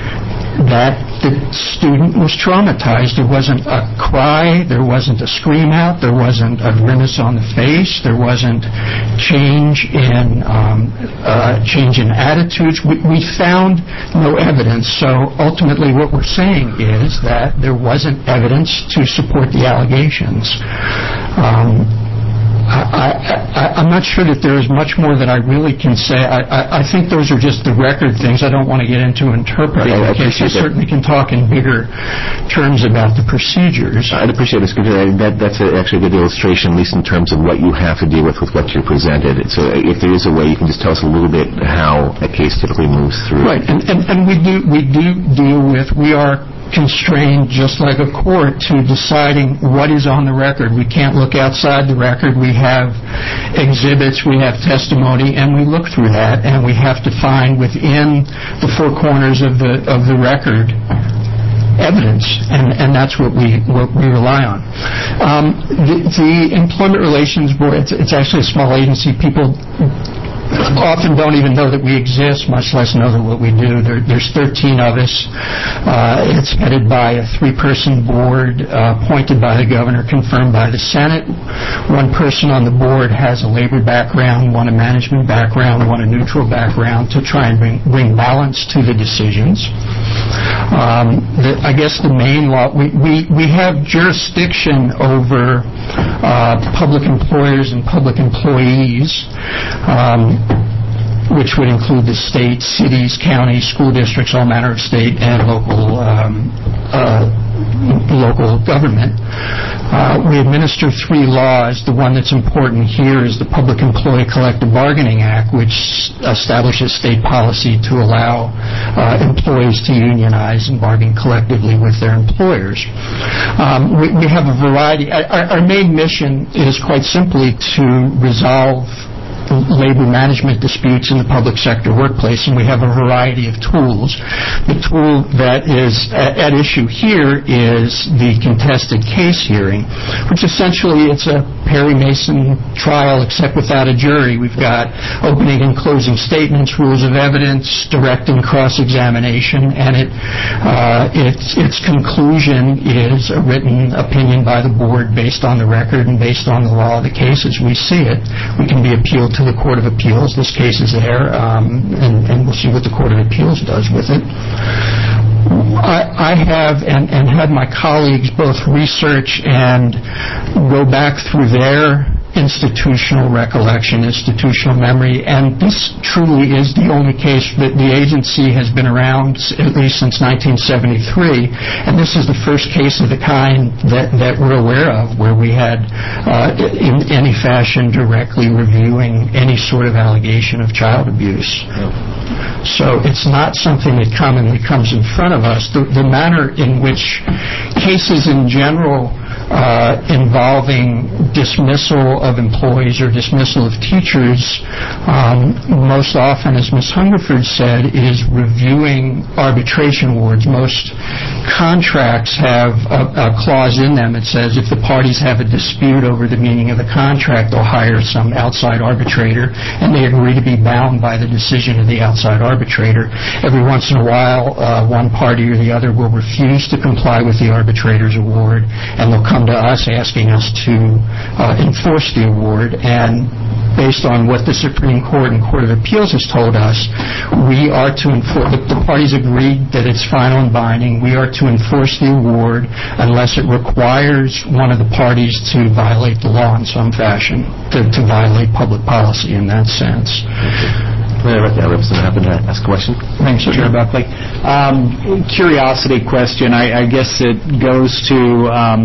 that the student was traumatized. There wasn't a cry, there wasn't a scream out, there wasn't a grimace on the face, there wasn't change in um, uh, change in attitudes. We, we found no evidence. So ultimately what we're saying is that there wasn't evidence to support the allegations. Um, I, I, I'm not sure that there is much more that I really can say. I, I, I think those are just the record things. I don't want to get into interpreting I, I the case. I certainly that. can talk in bigger terms about the procedures. I'd appreciate this. That, that's a, actually a good illustration, at least in terms of what you have to deal with with what you're presented. So if there is a way, you can just tell us a little bit how a case typically moves through. Right, and, and, and we do we do deal with, we are constrained, just like a court, to deciding what is on the record. We can't look outside the record. We have exhibits, we have testimony, and we look through that, and we have to find within the four corners of the of the record evidence, and, and that's what we what we rely on. Um, the, the Employment Relations Board, it's, it's actually a small agency. People often don't even know that we exist, much less know that what we do. There, there's thirteen of us. Uh, it's headed by a three-person board uh, appointed by the governor, confirmed by the Senate. One person on the board has a labor background, one a management background, one a neutral background, to try and bring, bring balance to the decisions. Um, the, I guess the main law, we, we, we have jurisdiction over uh, public employers and public employees, um, which would include the state, cities, counties, school districts, all manner of state and local um, uh, local government. Uh, we administer three laws. The one that's important here is the Public Employee Collective Bargaining Act, which establishes state policy to allow uh, employees to unionize and bargain collectively with their employers. Um, we, we have a variety. Our, our main mission is quite simply to resolve labor management disputes in the public sector workplace, and we have a variety of tools. The tool that is at issue here is the contested case hearing, which essentially it's a Perry Mason trial except without a jury. We've got opening and closing statements, rules of evidence, direct and cross-examination, and it uh, its its conclusion is a written opinion by the board based on the record and based on the law of the case as we see it. We can be appealed to to the Court of Appeals. This case is there, um, and, and we'll see what the Court of Appeals does with it. I, I have and, and had my colleagues both research and go back through their institutional recollection, institutional memory, and this truly is the only case that the agency has been around at least since nineteen seventy-three, and this is the first case of the kind that, that we're aware of where we had uh, in any fashion directly reviewing any sort of allegation of child abuse. So it's not something that commonly comes in front of us. The, the manner in which cases in general uh, involving dismissal of employees or dismissal of teachers, um, most often, as Miz Hungerford said, is reviewing arbitration awards. Most contracts have a, a clause in them that says if the parties have a dispute over the meaning of the contract, they'll hire some outside arbitrator, and they agree to be bound by the decision of the outside arbitrator. Every once in a while, uh, one party or the other will refuse to comply with the arbitrator's award, and they'll come to us asking us to uh, enforce the award, and based on what the Supreme Court and Court of Appeals has told us, we are to enforce, the, the parties agreed that it's final and binding, we are to enforce the award unless it requires one of the parties to violate the law in some fashion, to, to violate public policy in that sense. Representative happen to ask a question? Thanks, Chair Buckley. Um, curiosity question. I, I guess it goes to um,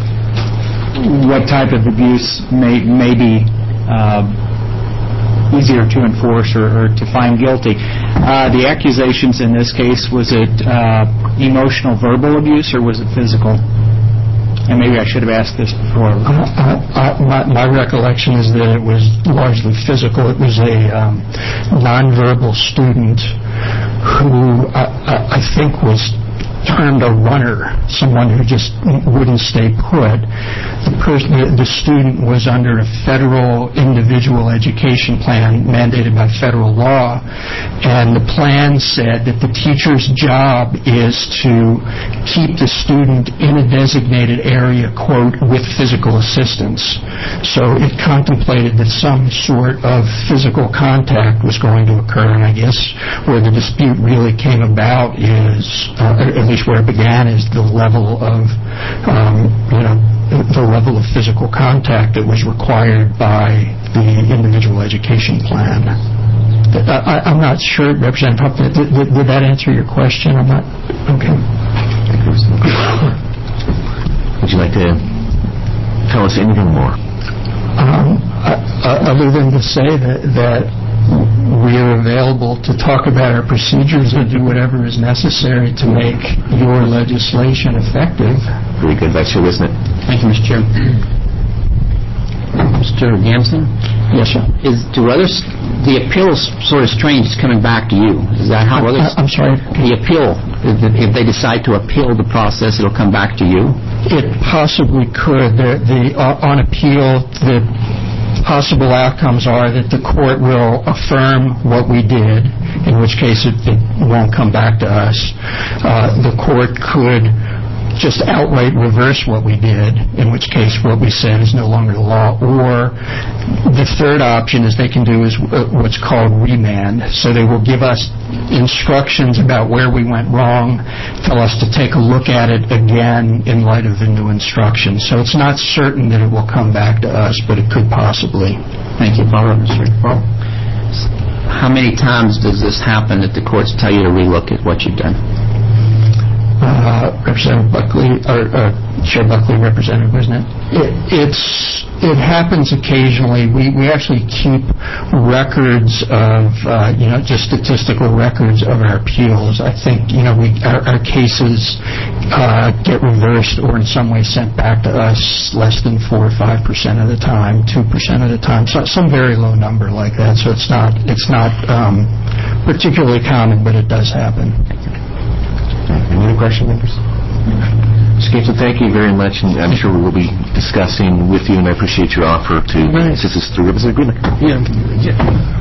what type of abuse may, may be uh, easier to enforce or, or to find guilty. Uh, the accusations in this case, was it uh, emotional verbal abuse or was it physical? And maybe I should have asked this before. Uh, uh, my, my recollection is that it was largely physical. It was a um, nonverbal student who I, I think was termed a runner, someone who just wouldn't stay put. The, person, the, the student was under a federal individual education plan mandated by federal law, and the plan said that the teacher's job is to keep the student in a designated area, quote, with physical assistance. So it contemplated that some sort of physical contact was going to occur, and I guess where the dispute really came about is, uh, at least where it began, is the level of, um, you know, the level of physical contact that was required by the individual education plan. I, I'm not sure, Representative Huff, did, did, did that answer your question? I'm not, okay. Would you like to tell us anything more? Um, uh, other than to say that, that we are available to talk about our procedures and do whatever is necessary to make your legislation effective. Very good. Vice Chair Wisnet. Thank you, Mister Chair. Mister Gamson? Yes, sir. Is, do others, the appeal is sort of strange, it's coming back to you. Is that how others... I'm sorry? The appeal, if they decide to appeal the process, it'll come back to you? It possibly could. The, the, uh, on appeal, the possible outcomes are that the court will affirm what we did, in which case it, it won't come back to us. Uh, the court could just outright reverse what we did, in which case what we said is no longer the law. Or the third option is they can do is what's called remand. So they will give us instructions about where we went wrong, tell us to take a look at it again in light of the new instructions. So it's not certain that it will come back to us, but it could possibly. Thank you, Paul. How many times does this happen that the courts tell you to relook at what you've done? Uh, Representative Buckley, or uh, Chair Buckley, Representative, isn't it? it? It's it happens occasionally. We we actually keep records of uh, you know just statistical records of our appeals. I think you know we our, our cases uh, get reversed or in some way sent back to us less than four or five percent of the time, two percent of the time, so some very low number like that. So it's not it's not um, particularly common, but it does happen. Any other questions, members? Mister Gibson, thank you very much, and I'm sure we will be discussing with you, and I appreciate your offer to assist us through Representative Greenlick. Yeah, yeah.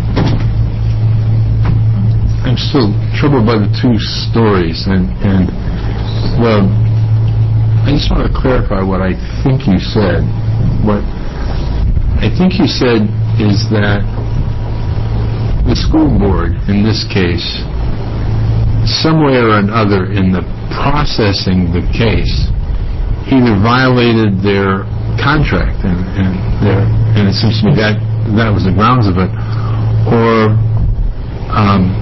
I'm still troubled by the two stories, and, and well, I just want to clarify what I think you said. What I think you said is that the school board, in this case, some way or another in the processing the case, either violated their contract, and, and, their, and it seems to me that that was the grounds of it, or um,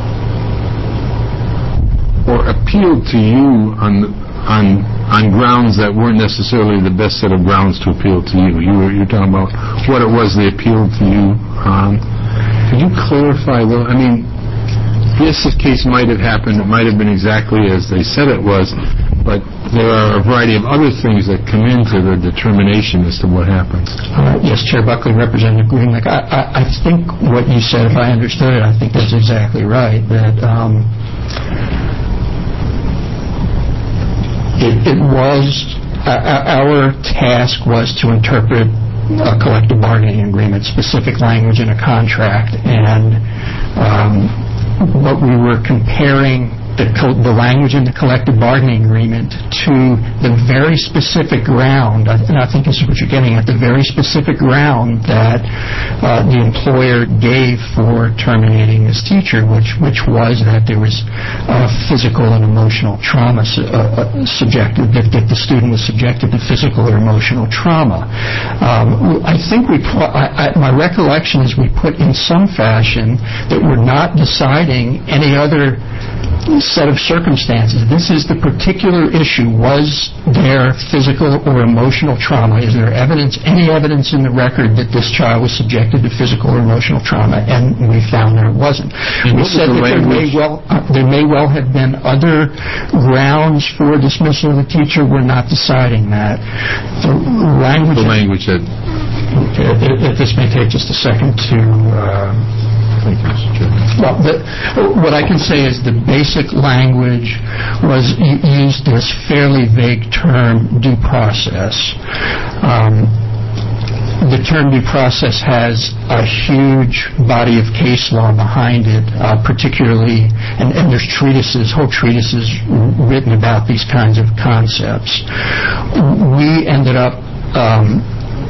or appealed to you on on on grounds that weren't necessarily the best set of grounds to appeal to you. You were you're talking about what it was they appealed to you on. Could you clarify though? I mean, yes, this case might have happened. It might have been exactly as they said it was, but there are a variety of other things that come into the determination as to what happened. Uh, yes, Chair Buckley, Representative Greenlick. I, I, I think what you said, if I understood it, I think that's exactly right. That um, it, it was uh, our task was to interpret a collective bargaining agreement, specific language in a contract, and um, what we were comparing the, co- the language in the collective bargaining agreement to the very specific ground, and I think this is what you're getting at, the very specific ground that uh, the employer gave for terminating this teacher, which which was that there was uh, physical and emotional trauma su- uh, subjected, that, that the student was subjected to physical or emotional trauma. Um, I think we, put, I, I, my recollection is we put in some fashion that we're not deciding any other set of circumstances. This is the particular issue. Was there physical or emotional trauma? Is there evidence, any evidence in the record that this child was subjected to physical or emotional trauma? And we found there wasn't. And we said the that there may, well, uh, there may well have been other grounds for dismissal of the teacher. We're not deciding that. The language... The language that... Okay, if, if this may take just a second to... Uh, Thank you, Mister Chairman. Well, the, what I can say is the basic language was used this fairly vague term, due process. Um, the term due process has a huge body of case law behind it, uh, particularly, and, and there's treatises, whole treatises written about these kinds of concepts. We ended up um,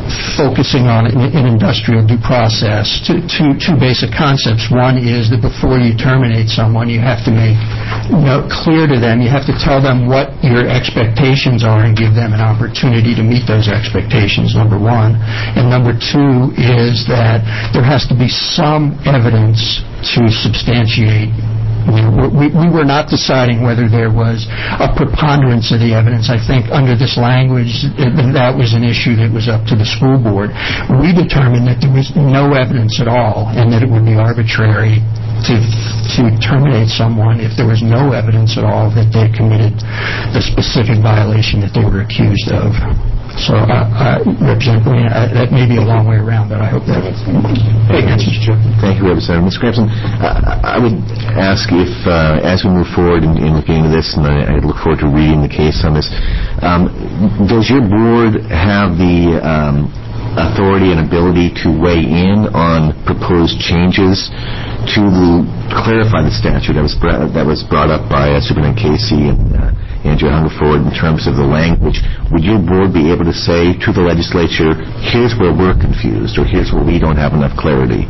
focusing on an, an industrial due process. Two, two, two basic concepts. One is that before you terminate someone, you have to make no, clear to them, you have to tell them what your expectations are and give them an opportunity to meet those expectations, number one. And number two is that there has to be some evidence to substantiate. We, we were not deciding whether there was a preponderance of the evidence. I think under this language, that was an issue that was up to the school board. We determined that there was no evidence at all and that it would be arbitrary to to terminate someone if there was no evidence at all that they committed the specific violation that they were accused of. So, uh, uh, Representative, uh, that may be a long way around, but I hope that answers your question. Thank you, Representative. Mister Crampson, uh, I would ask if, uh, as we move forward in, in looking into this, and I, I look forward to reading the case on this, um, does your board have the um, authority and ability to weigh in on proposed changes to clarify the statute that was brought, that was brought up by uh, Superintendent Casey and uh, Andrea Hungerford in terms of the language? Would your board be able to say to the legislature, here's where we're confused, or here's where we don't have enough clarity?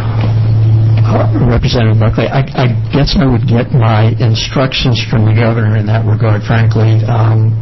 Uh, Representative Buckley, I, I guess I would get my instructions from the governor in that regard, frankly. Um,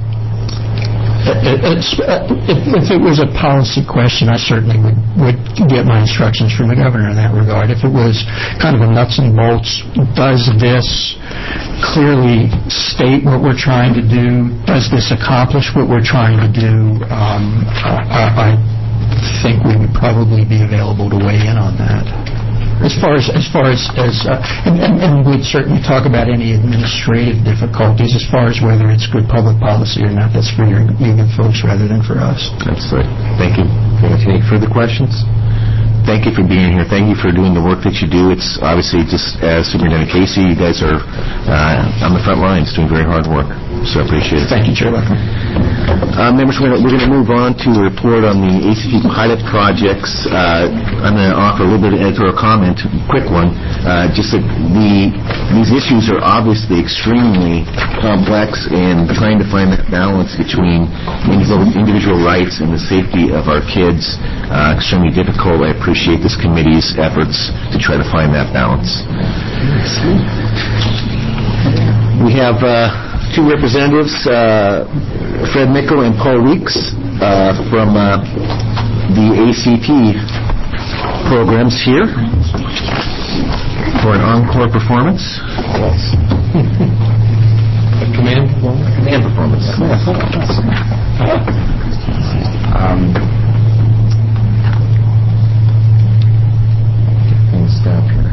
It, it's, if, if it was a policy question, I certainly would, would get my instructions from the governor in that regard. If it was kind of a nuts and bolts, does this clearly state what we're trying to do? Does this accomplish what we're trying to do? Um, I, I think we would probably be available to weigh in on that. As far as, as far as, as uh, and, and, and we'd certainly talk about any administrative difficulties as far as whether it's good public policy or not. That's for your union folks rather than for us. That's right. Thank you. Any further questions? Thank you for being here. Thank you for doing the work that you do. It's obviously, just as Superintendent Casey, you guys are uh, on the front lines doing very hard work. So I appreciate it. Thank you, Chair Buckley. Uh, members, we're going to move on to a report on the A C T pilot projects. Uh, I'm going to offer a little bit of editorial comment, a quick one. Uh, just that the these issues are obviously extremely complex, and trying to find that balance between individual, individual rights and the safety of our kids uh, extremely difficult. I appreciate this committee's efforts to try to find that balance. We have uh, two representatives, uh, Fred Mickle and Paul Weeks, uh, from uh, the A C T programs here for an encore performance. Yes. A command performance? Command performance. um, Stop here.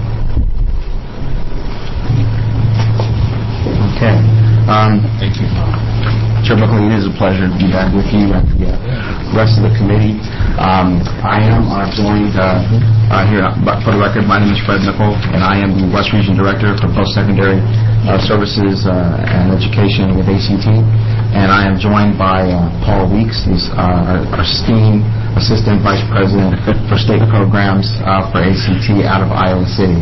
Okay. Um, Thank you. Chair Buckley, it is a pleasure to be back with you and the uh, rest of the committee. Um, I am uh, joined uh, uh, here, but for the record, my name is Fred Mickle, and I am the West Region Director for Post-Secondary uh, Services uh, and Education with A C T. And I am joined by uh, Paul Weeks, who's uh, our, our esteemed Assistant Vice President for State Programs uh, for A C T out of Iowa City.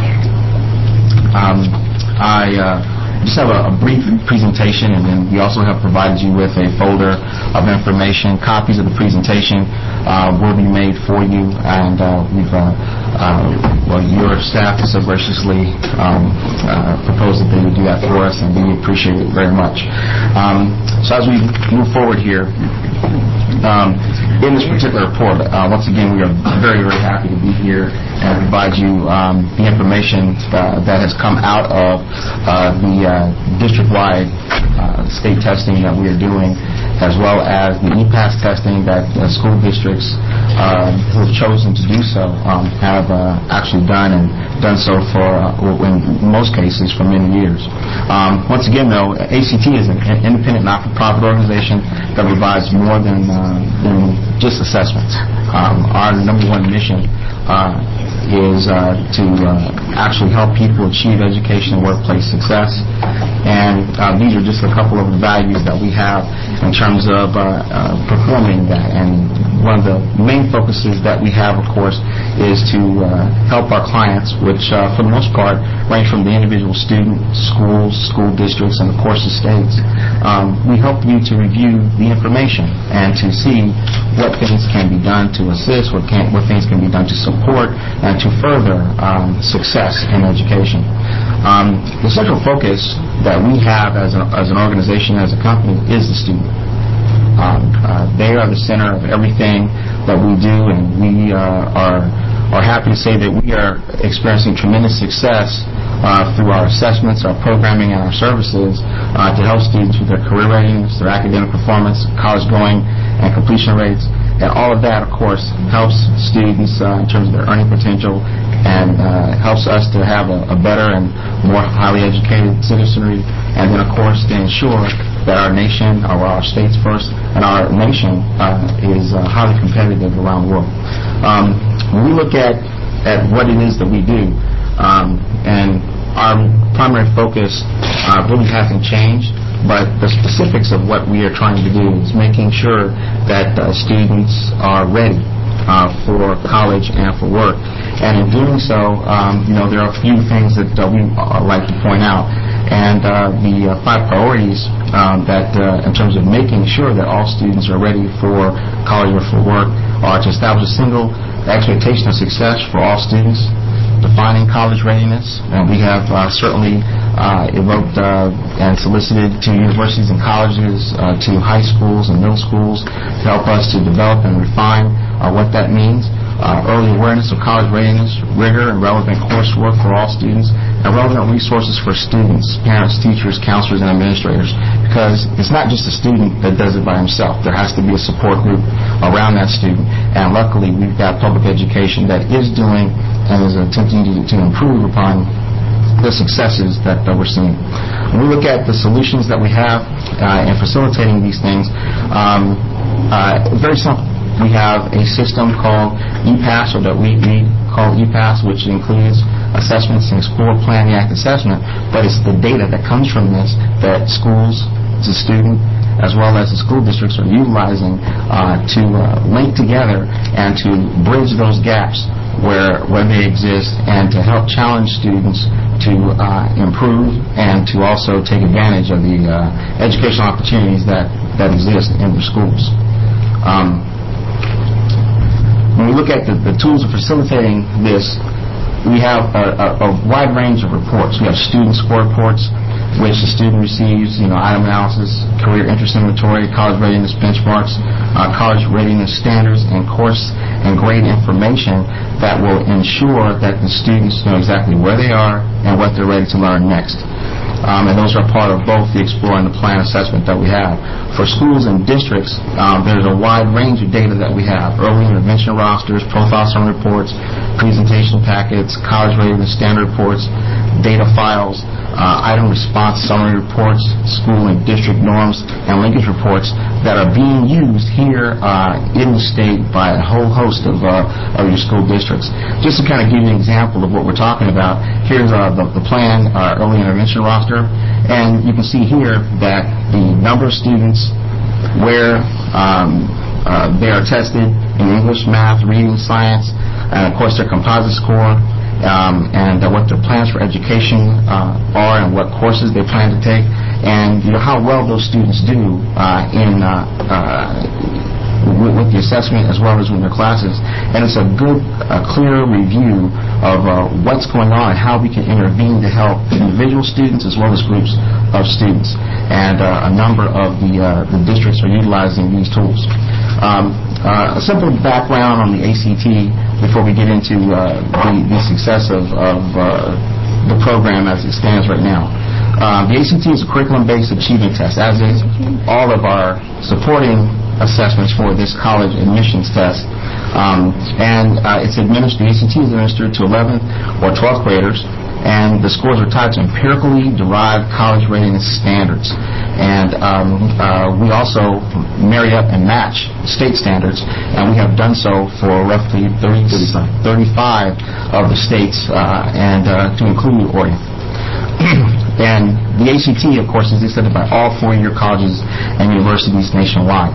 Um, I uh, just have a, a brief presentation, and then we also have provided you with a folder of information. Copies of the presentation uh, will be made for you, and uh, we've uh, uh, well, your staff so graciously um, uh, proposed that they would do that for us, and we appreciate it very much. Um, so as we move forward here, um, in this particular report, uh, once again, we are very, very happy to be here and provide you um, the information uh, that has come out of uh, the uh, district-wide uh, state testing that we are doing, as well as the E PASS testing that uh, school districts uh, who have chosen to do so um, have uh, actually done, and done so for, uh, in most cases, for many years. Um, once again, though, A C T is an independent, not-for-profit organization that provides more than, uh, than just assessments. Um, our number one mission uh, is uh, to uh, actually help people achieve education and workplace success. And uh, these are just a couple of the values that we have in terms of uh, uh, performing that. And one of the main focuses that we have, of course, is to uh, help our clients, which uh, for the most part range from the individual student, schools, school districts, and of course the states. Um, we help you to review the information and to see what things can be done to assist, what, can, what things can be done to support, and to further um, success in education. Um, the central focus that we have as an, as an organization, as a company, is the student. Um, uh, they are the center of everything that we do, and we uh, are are happy to say that we are experiencing tremendous success uh, through our assessments, our programming, and our services uh, to help students with their career readiness, their academic performance, college going, and completion rates. And all of that, of course, helps students uh, in terms of their earning potential and uh, helps us to have a, a better and more highly educated citizenry. And then, of course, to ensure that our nation, or our states first, and our nation uh, is uh, highly competitive around the world. Um, when we look at, at what it is that we do, um, and our primary focus uh, really hasn't changed, but the specifics of what we are trying to do is making sure that uh, students are ready uh, for college and for work. And in doing so, um, you know, there are a few things that uh, we uh, like to point out. And uh, the uh, five priorities um, that, uh, in terms of making sure that all students are ready for college or for work, are to establish a single expectation of success for all students, defining college readiness, and we have uh, certainly uh, evoked uh, and solicited to universities and colleges, uh, to high schools and middle schools to help us to develop and refine uh, what that means. Uh, early awareness of college readiness, rigor and relevant coursework for all students, and relevant resources for students, parents, teachers, counselors, and administrators. Because it's not just a student that does it by himself. There has to be a support group around that student. And luckily, we've got public education that is doing and is attempting to, to improve upon the successes that, that we're seeing. When we look at the solutions that we have uh, in facilitating these things, um, uh, very simple. We have a system called E PASS, or that we, we call E PASS, which includes assessments and Explore, Plan, React assessment, but it's the data that comes from this that schools, the student, as well as the school districts are utilizing uh, to uh, link together and to bridge those gaps where, where they exist, and to help challenge students to uh, improve and to also take advantage of the uh, educational opportunities that, that exist in their schools. Um, When we look at the, the tools of facilitating this, we have a, a, a wide range of reports. We have student score reports, which the student receives, you know, item analysis, career interest inventory, college readiness benchmarks, uh, college readiness standards, and course and grade information that will ensure that the students know exactly where they are and what they're ready to learn next. Um, and those are part of both the Explore and the Plan assessment that we have. For schools and districts, um, there's a wide range of data that we have: early intervention rosters, profile summary reports, presentation packets, college readiness standard reports, data files, uh, item response summary reports, school and district norms, and linkage reports that are being used here uh, in the state by a whole host of, uh, of your school districts. Just to kind of give you an example of what we're talking about, here's uh, the, the plan, uh, early intervention roster, and you can see here that the number of students, where um, uh, they are tested in English, math, reading, science, and of course their composite score, um, and uh, what their plans for education uh, are, and what courses they plan to take, and you know how well those students do uh, in uh, uh, with, with the assessment as well as with their classes. And it's a good, uh, clear review of uh, what's going on and how we can intervene to help individual students as well as groups of students. And uh, a number of the, uh, the districts are utilizing these tools. Um, uh, a simple background on the A C T before we get into uh, the, the success of, of uh, the program as it stands right now. Uh, the A C T is a curriculum-based achievement test, as is all of our supporting assessments for this college admissions test. Um, and uh, it's administered, the A C T is administered to eleventh or twelfth graders, and the scores are tied to empirically derived college readiness standards. And um, uh, we also marry up and match state standards, and we have done so for roughly thirty, thirty-five of the states, uh, and uh, to include Oregon. And the A C T, of course, is accepted by all four-year colleges and universities nationwide.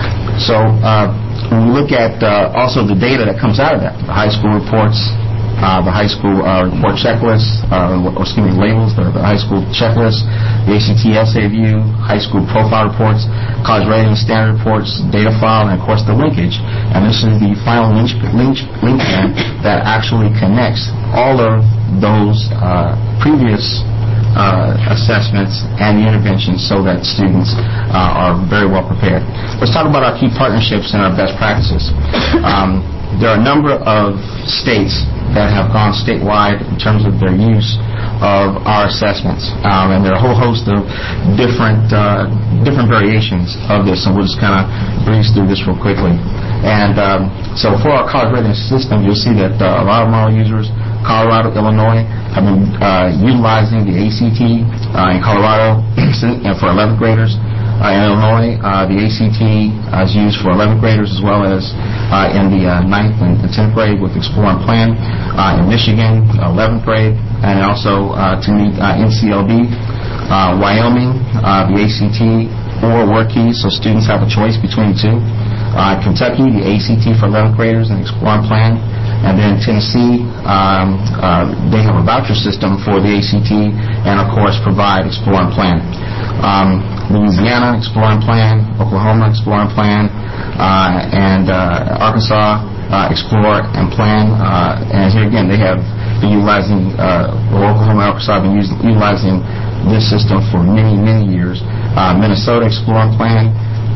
So uh, when we look at uh, also the data that comes out of that, the high school reports, uh, the high school uh, report checklists, uh, or excuse me, labels, the, the high school checklists, the A C T essay view, high school profile reports, college rating standard reports, data file, and of course the linkage. And this is the final link, link, link that actually connects all of those uh, previous Uh, assessments and the interventions so that students uh, are very well prepared. Let's talk about our key partnerships and our best practices. Um, there are a number of states that have gone statewide in terms of their use of our assessments, um, and there are a whole host of different uh, different variations of this, and we'll just kind of breeze through this real quickly. And um, so for our college readiness system, you'll see that uh, a lot of model users, Colorado, Illinois, have been uh, utilizing the A C T uh, in Colorado for eleventh graders. Uh, in Illinois, uh, the A C T uh, is used for eleventh graders as well as uh, in the uh, ninth and tenth grade with Explore and Plan. Uh, in Michigan, eleventh grade, and also uh, to meet uh, N C L B. Uh, Wyoming, uh, the A C T or WorkKeys, so students have a choice between the two. Uh, Kentucky, the A C T for eleventh graders and Explore and Plan. And then Tennessee, um, uh, they have a voucher system for the A C T and, of course, provide Explore and Plan. Um, Louisiana, Explore and Plan. Oklahoma, Explore and Plan. Uh, and uh, Arkansas, uh, Explore and Plan. Uh, and here again, they have been utilizing, uh, Oklahoma and Arkansas have been us- utilizing this system for many, many years. Uh, Minnesota, Explore and Plan.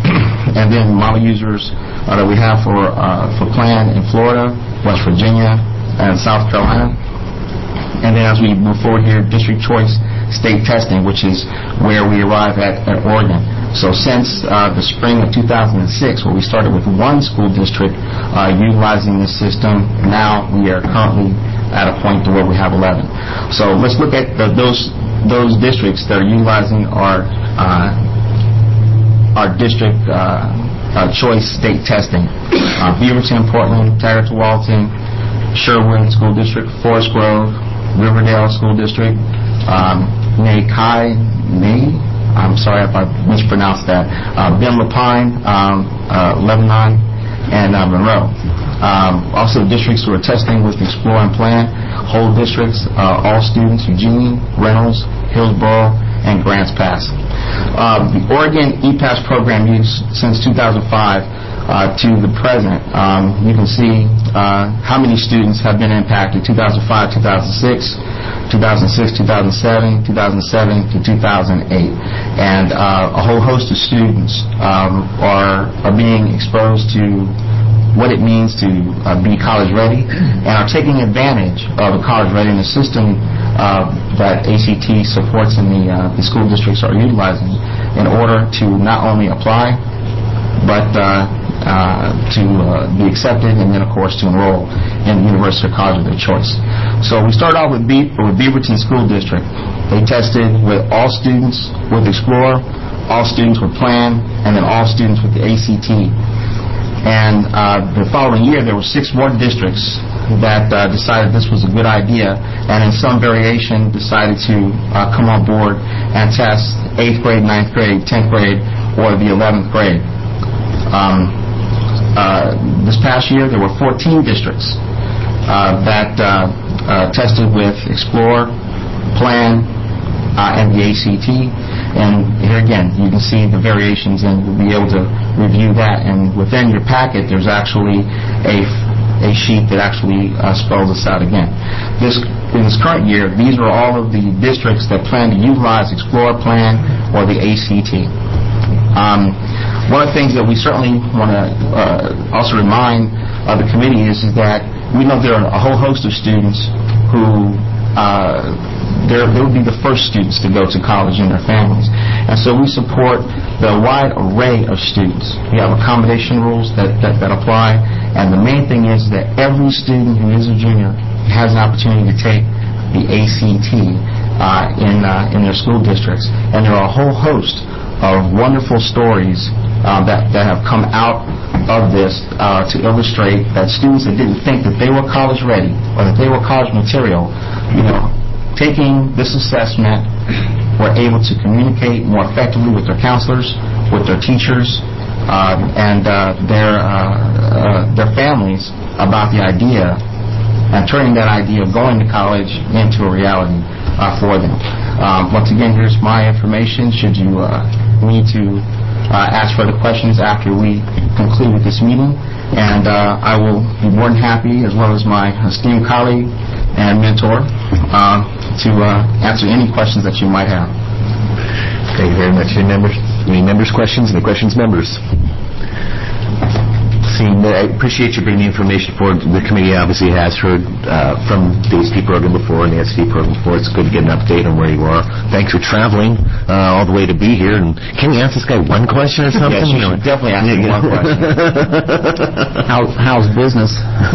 And then model users uh, that we have for uh, for Plan in Florida, West Virginia, and South Carolina. And then as we move forward here, district choice state testing, which is where we arrive at, at Oregon. So since uh, the spring of two thousand six, where we started with one school district uh, utilizing this system, now we are currently at a point to where we have eleven. So let's look at the, those those districts that are utilizing our uh, our district uh, uh, choice state testing. Uh, Beaverton, Portland, Taggart-Walton, Sherwood School District, Forest Grove, Riverdale School District, um, Nakai, May, I'm sorry if I mispronounced that, uh, Ben Lapine, um, uh, Lebanon, and uh, Monroe. Um, also districts who are testing with Explore and Plan, whole districts, uh, all students, Eugene, Reynolds, Hillsborough, and Grants Pass. Uh, the Oregon E PASS program used since two thousand five uh, to the present, um, you can see uh, how many students have been impacted, two thousand five, two thousand six, two thousand six, two thousand seven, two thousand seven to two thousand eight. And uh, a whole host of students um, are, are being exposed to what it means to uh, be college ready and are taking advantage of the college readiness system uh, that A C T supports and the, uh, the school districts are utilizing in order to not only apply but uh, uh, to uh, be accepted and then of course to enroll in the university or college of their choice. So we started off with, Be- with Beaverton School District. They tested with all students with Explore, all students with Plan, and then all students with the A C T. And uh, the following year, there were six more districts that uh, decided this was a good idea, and in some variation decided to uh, come on board and test eighth grade, ninth grade, tenth grade, or the eleventh grade. Um, uh, this past year, there were fourteen districts uh, that uh, uh, tested with Explore, Plan, uh, and the A C T. And here again, you can see the variations, and we'll be able to review that. And within your packet, there's actually a, a sheet that actually uh, spells this out again. This in this current year, these are all of the districts that plan to utilize Explore, Plan, or the A C T. Um, one of the things that we certainly want to uh, also remind uh, the committee is, is that we know there are a whole host of students who uh, They would be the first students to go to college in their families. And so we support the wide array of students. We have accommodation rules that, that, that apply, and the main thing is that every student who is a junior has an opportunity to take the A C T uh, in, uh, in their school districts. And there are a whole host of wonderful stories uh, that, that have come out of this uh, to illustrate that students that didn't think that they were college ready or that they were college material, you know, taking this assessment, were able to communicate more effectively with their counselors, with their teachers, uh, and uh, their, uh, uh, their families about the idea and turning that idea of going to college into a reality uh, for them. Um, once again, here's my information should you uh, need to uh, ask further questions after we conclude with this meeting. And uh, I will be more than happy, as well as my esteemed colleague and mentor, uh, to uh, answer any questions that you might have. Thank you very much. Any members? Any members' questions? Any questions, members? Seeing, I appreciate you bringing the information forward. The committee obviously has heard uh, from the A C T program before and the S T program before. It's good to get an update on where you are. Thanks for traveling uh, all the way to be here. And can you ask this guy one question or something? Yes, you should definitely ask him one question. How, how's business?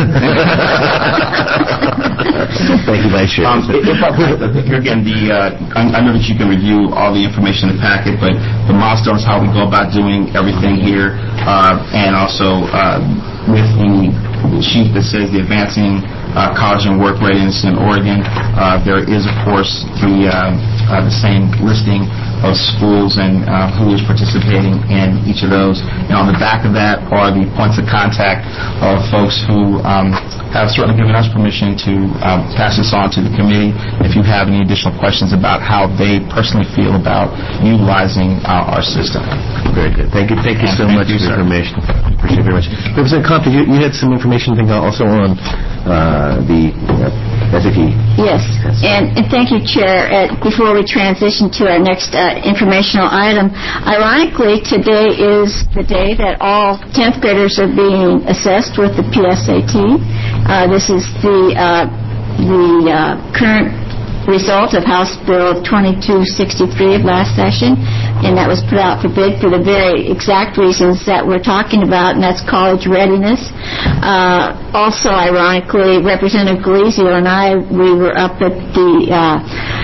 Thank you, Vice Chair. Um, if I could, here again, the, uh, I, I know that you can review all the information in the packet, but the milestones, how we go about doing everything here, uh, and also uh, with the sheet that says the Advancing uh, College and Work Readiness in Oregon, uh, there is, of course, the, uh, uh, the same listing of schools and uh, who is participating in each of those. And on the back of that are the points of contact of folks who um, have certainly given us permission to um, pass this on to the committee if you have any additional questions about how they personally feel about utilizing uh, our system. Very good. Thank you. Thank you so Thank much you, for the sir. information. Appreciate it very much. Representative Compton, you, you had some information, I think, also on uh, the uh, S A T. Yes, and, and thank you, Chair. Uh, before we transition to our next uh, informational item, ironically, today is the day that all tenth graders are being assessed with the P S A T. Uh, this is the uh, the uh, current result of House Bill twenty-two sixty-three of last session, and that was put out for bid for the very exact reasons that we're talking about, and that's college readiness. Uh, also, ironically, Representative Galizio and I, we were up at the uh,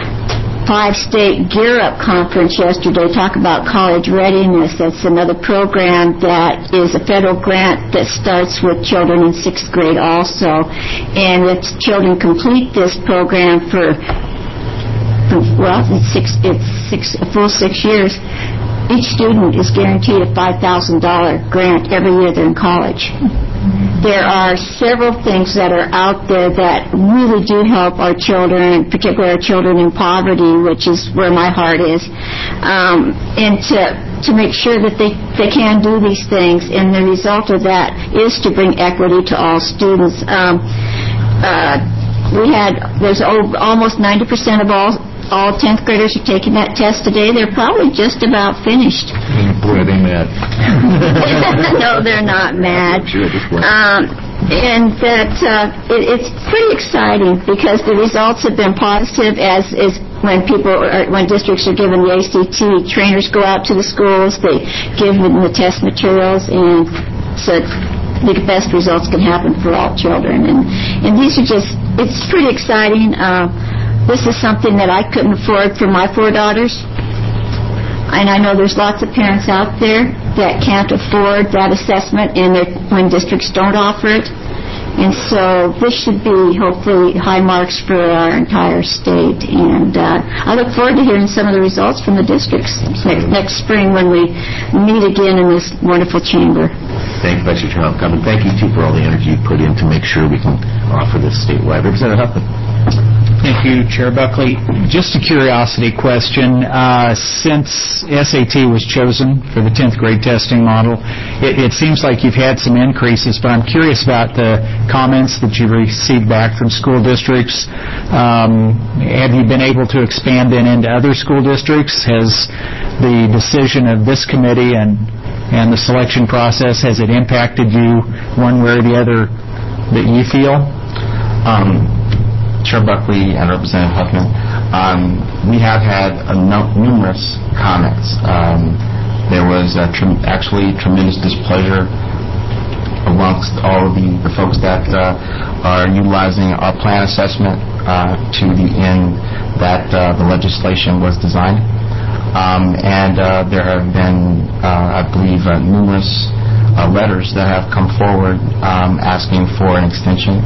five-state Gear Up conference yesterday, talk about college readiness. That's another program that is a federal grant that starts with children in sixth grade also. And if children complete this program for, for well, it's six, it's six, a full six years, each student is guaranteed a five thousand dollars grant every year they're in college. There are several things that are out there that really do help our children, particularly our children in poverty, which is where my heart is, um, and to to make sure that they, they can do these things. And the result of that is to bring equity to all students. Um, uh, we had, there's over, almost ninety percent of all all tenth graders are taking that test today. They're probably just about finished. Boy, are they mad. No, they're not mad. Um, and that uh, it, it's pretty exciting because the results have been positive as is when people are, when districts are given the A C T, trainers go out to the schools, they give them the test materials, and so the best results can happen for all children. And, and these are just, it's pretty exciting. Uh, This is something that I couldn't afford for my four daughters. And I know there's lots of parents out there that can't afford that assessment and when districts don't offer it. And so this should be hopefully high marks for our entire state. And uh, I look forward to hearing some of the results from the districts next, next spring when we meet again in this wonderful chamber. Thank you, Vice Chair Huffman. Thank you, too, for all the energy you put in to make sure we can offer this statewide. Representative Huffman. Thank you, Chair Buckley. Just a curiosity question. Uh, since S A T was chosen for the tenth grade testing model, it, it seems like you've had some increases, but I'm curious about the comments that you've received back from school districts. Um, have you been able to expand then into other school districts? Has the decision of this committee and, and the selection process, has it impacted you one way or the other that you feel? Um, Chair Buckley and Representative Huffman, um, we have had a no- numerous comments. Um, there was uh, tr- actually tremendous displeasure amongst all of the, the folks that uh, are utilizing our plan assessment uh, to the end that uh, the legislation was designed. Um, and uh, there have been, uh, I believe, uh, numerous uh, letters that have come forward um, asking for an extension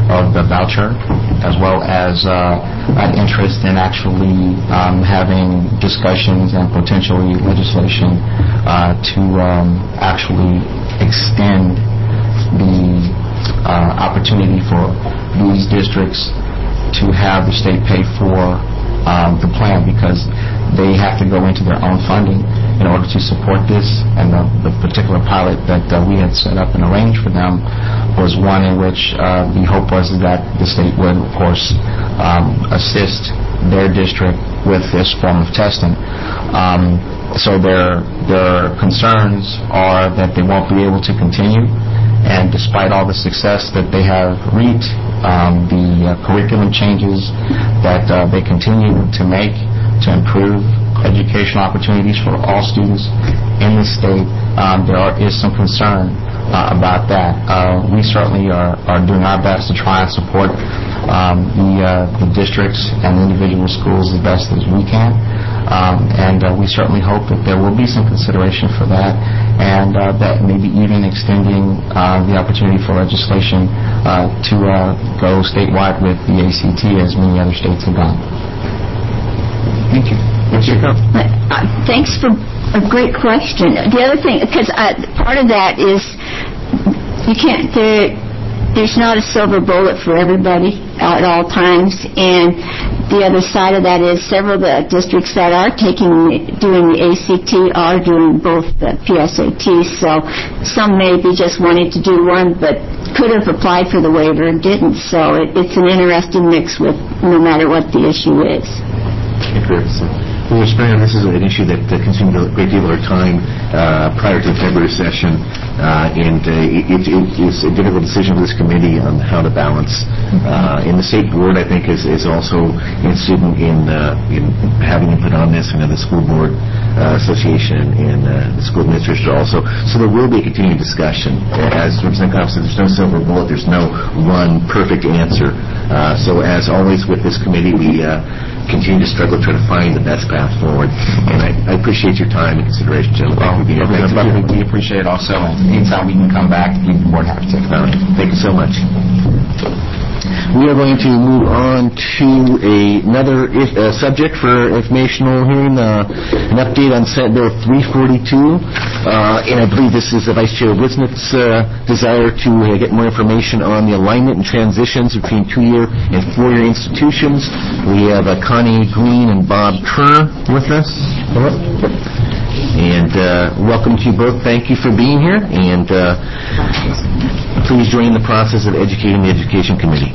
of the voucher, as well as uh, an interest in actually um, having discussions and potentially legislation uh, to um, actually extend the uh, opportunity for these districts to have the state pay for um, the plan, because they have to go into their own funding in order to support this. And the, the particular pilot that uh, we had set up and arranged for them was one in which uh, the hope was that the state would, of course, um, assist their district with this form of testing. Um, so their their concerns are that they won't be able to continue, and despite all the success that they have reaped, um, the uh, curriculum changes that uh, they continue to make to improve educational opportunities for all students in the state, um, there are, is some concern uh, about that. Uh, we certainly are, are doing our best to try and support um, the, uh, the districts and individual schools as best as we can. Um, and uh, we certainly hope that there will be some consideration for that, and uh, that maybe even extending uh, the opportunity for legislation uh, to uh, go statewide with the A C T, as many other states have done. Thank you. Uh, thanks for a great question. The other thing, because uh, part of that is you can't, there, there's not a silver bullet for everybody at all times, and the other side of that is several of the districts that are taking, doing the A C T are doing both the P S A T, so some may be just wanting to do one, but could have applied for the waiver and didn't, so it, it's an interesting mix with no matter what the issue is. Well, Mister Brown, this is an issue that uh, consumed a great deal of our time uh, prior to the February session, uh, and uh, it, it, it's a difficult decision for this committee on how to balance. Uh, and the state board, I think, is, is also interested in, in, uh, in having input on this, and the school board uh, association and uh, the school administrators also. So there will be a continuing discussion. As Representative Cobb said, there's no silver bullet, there's no one perfect answer. Uh, so as always with this committee, we uh, continue to struggle to try to find the best path forward. And I, I appreciate your time and consideration, gentlemen. Well, Thank you for being here. Thank you. We appreciate it also. And anytime we can come back, we'd be more than happy to. Uh, thank you so much. We are going to move on to a, another if, uh, subject for informational hearing, uh, an update on Senate Bill three forty-two, uh, and I believe this is the Vice Chair Wisnick's uh, desire to uh, get more information on the alignment and transitions between two-year and four-year institutions. We have uh, Connie Green and Bob Turner with us. And uh, welcome to you both. Thank you for being here, and uh, please join the process of educating the Education Committee.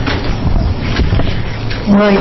Well,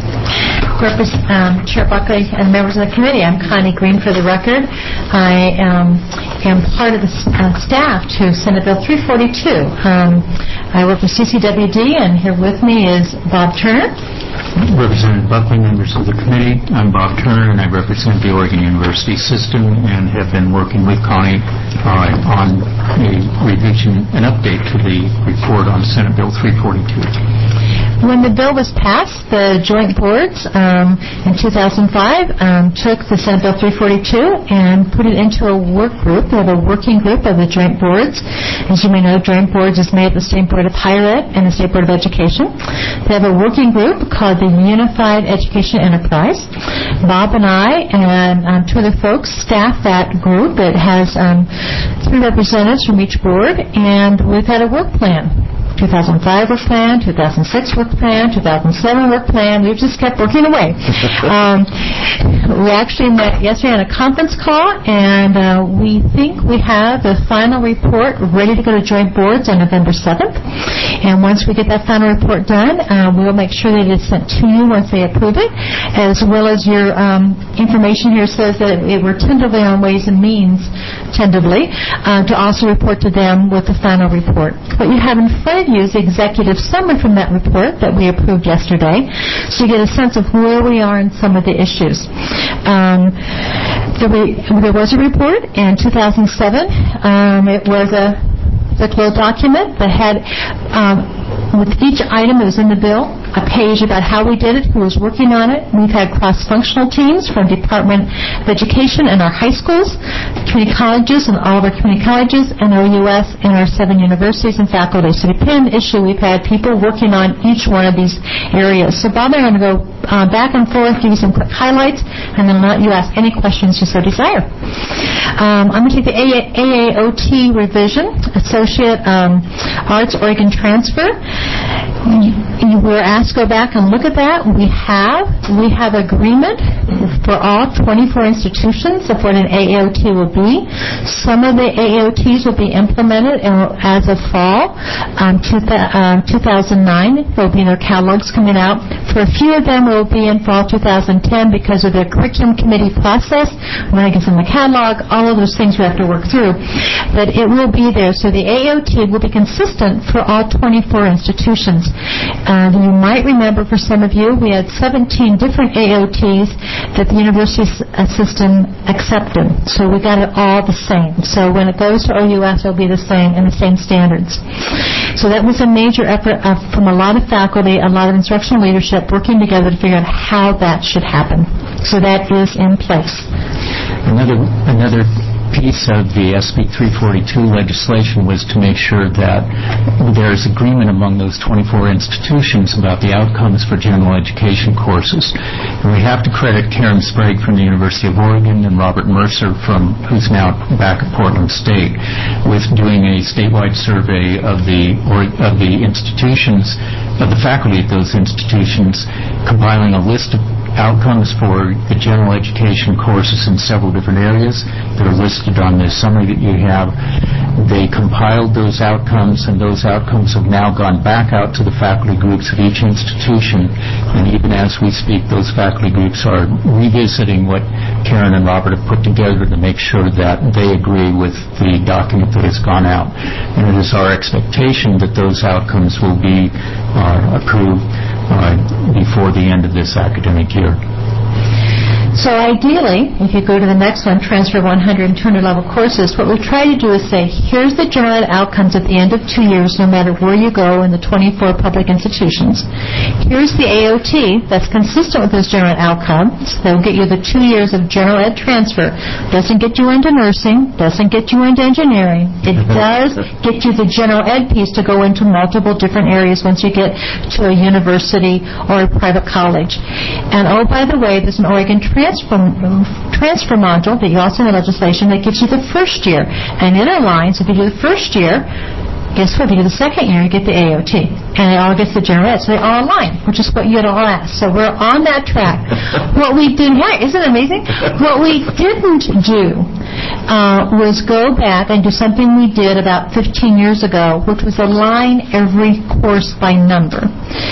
um, Chair Buckley and members of the committee, I'm Connie Green for the record. I um, am part of the uh, staff to Senate Bill three forty-two. Um, I work with C C W D, and here with me is Bob Turner. Representative Buckley, members of the committee, I'm Bob Turner, and I represent the Oregon University system and have been working with Connie uh, on a revision, an update to the report on Senate Bill three forty-two. When the bill was passed, the joint boards um, in two thousand five um, took the Senate Bill three forty-two and put it into a work group. They have a working group of the joint boards. As you may know, joint boards is made of the State Board of Higher Ed and the State Board of Education. They have a working group called the Unified Education Enterprise. Bob and I and um, two other folks staff that group. It has um, three representatives from each board, and we've had a work plan. two thousand five work plan, two thousand six work plan, two thousand seven work plan. We've just kept working away. um, we actually met yesterday on a conference call, and uh, we think we have the final report ready to go to joint boards on November seventh. And once we get that final report done, uh, we'll make sure that it's sent to you once they approve it, as well as your um, information here says that it, we're tentatively on Ways and Means, tentatively, uh, to also report to them with the final report. What you have in front of you is the executive summary from that report that we approved yesterday, so you get a sense of where we are in some of the issues. Um, there, we, there was a report in two thousand seven. Um, it was a, a little document that had, um, with each item that was in the bill, a page about how we did it, who was working on it. We've had cross-functional teams from Department of Education and our high schools, community colleges and all of our community colleges, and O U S and our seven universities and faculty. So depending on the issue, we've had people working on each one of these areas. So Bob and I are going to go uh, back and forth, give you some quick highlights, and then let you ask any questions you so desire. Um, I'm going to take the A A O T revision, Associate um, Arts Oregon Transfer. You, you were asked to go back and look at that. We have. We have agreement for all twenty-four institutions of what an A A O T will be. Some of the A A O Ts will be implemented in, as of fall. Um, two, uh, two thousand nine, there will be their catalogs coming out. For a few of them, it will be in fall two thousand ten because of their curriculum committee process. When it gets in the catalog, all of those things we have to work through. But it will be there. So the A A O T will be consistent for all twenty-four institutions. Uh, you might remember, for some of you, we had seventeen different A A O Ts that the university system accepted. So we got it all the same. So when it goes to O U S, it'll be the same and the same standards. So that was a major effort uh, from a lot of faculty, a lot of instructional leadership working together to figure out how that should happen. So that is in place. Another another piece of the S B three forty-two legislation was to make sure that there's agreement among those twenty-four institutions about the outcomes for general education courses. And we have to credit Karen Sprague from the University of Oregon and Robert Mercer, from who's now back at Portland State, with doing a statewide survey of the or, of the institutions, of the faculty at those institutions, compiling a list of outcomes for the general education courses in several different areas. They're listed on this summary that you have. They compiled those outcomes, and those outcomes have now gone back out to the faculty groups of each institution. And even as we speak, those faculty groups are revisiting what Karen and Robert have put together to make sure that they agree with the document that has gone out. And it is our expectation that those outcomes will be uh, approved uh, before the end of this academic year. So ideally, if you go to the next one, Transfer one hundred and two hundred level courses, what we try to do is say, here's the general ed outcomes at the end of two years, no matter where you go in the twenty-four public institutions. Here's the A O T that's consistent with those general ed outcomes. They'll get you the two years of general ed transfer. Doesn't get you into nursing, doesn't get you into engineering. It does get you the general ed piece to go into multiple different areas once you get to a university or a private college. And oh, by the way, there's an Oregon transfer Transfer, transfer module that you also in the legislation that gives you the first year. And in our lines, if you do the first year, guess what? If you do the second year, you get the A O T. And it all gets the general ed. So they all align, which is what you had all asked. So we're on that track. What we did, yeah, isn't it amazing? What we didn't do uh, was go back and do something we did about fifteen years ago, which was align every course by number.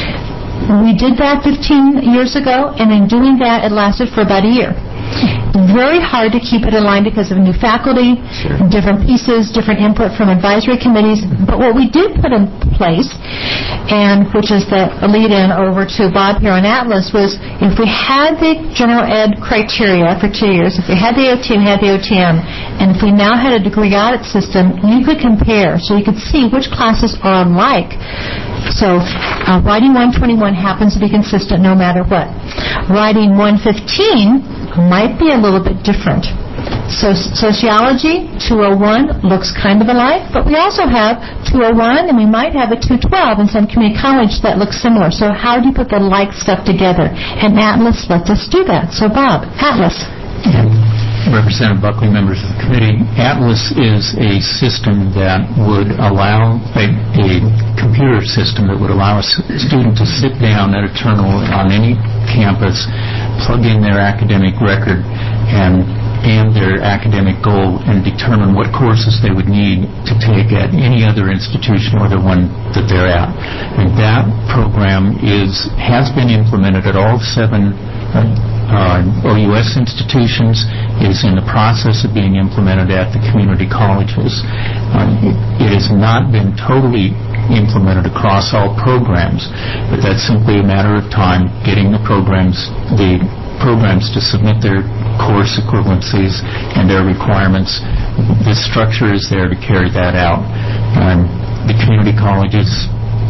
We did that fifteen years ago, and in doing that, it lasted for about a year. Very hard to keep it in line because of new faculty, sure. different pieces, different input from advisory committees. But what we did put in place, and which is the lead-in over to Bob here on Atlas, was if we had the general ed criteria for two years, if we had the A O T and had the O T M, and if we now had a degree audit system, you could compare. So you could see which classes are alike. So uh, writing one twenty-one happens to be consistent no matter what. Writing one fifteen might be a little bit different. So sociology, two oh one, looks kind of alike, but we also have two oh one, and we might have a two twelve in some community college that looks similar. So how do you put the like stuff together? And Atlas lets us do that. So Bob, Atlas. Representative Buckley, members of the committee, Atlas is a system that would allow a, a computer system that would allow a student to sit down at a terminal on any campus, plug in their academic record and and their academic goal, and determine what courses they would need to take at any other institution or the one that they're at. And that program is has been implemented at all seven uh, uh, O U S institutions, is in the process of being implemented at the community colleges. Uh, it, it has not been totally implemented across all programs, but that's simply a matter of time getting the programs, the programs to submit their course equivalencies and their requirements. The structure is there to carry that out. Um, the community colleges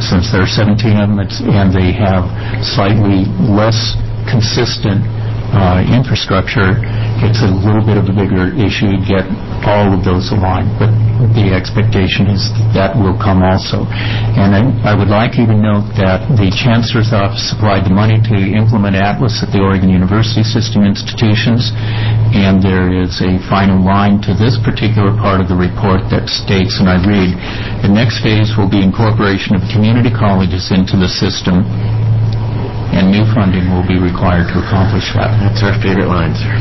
since there are seventeen of them, it's, and they have slightly less consistent uh, infrastructure, it's a little bit of a bigger issue to get all of those aligned. But the expectation is that, that will come also. And I, I would like you to note that the Chancellor's Office supplied the money to implement Atlas at the Oregon University System institutions, and there is a final line to this particular part of the report that states, and I read, the next phase will be incorporation of community colleges into the system, and new funding will be required to accomplish that. That's our favorite line, sir.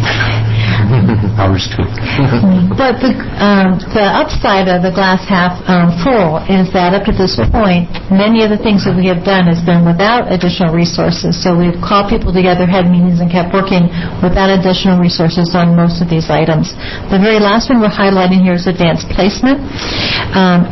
Ours too. But the, um, the upside of the glass half um, full is that up to this point, many of the things that we have done has been without additional resources. So we've called people together, had meetings, and kept working without additional resources on most of these items. The very last one we're highlighting here is advanced placement. Um,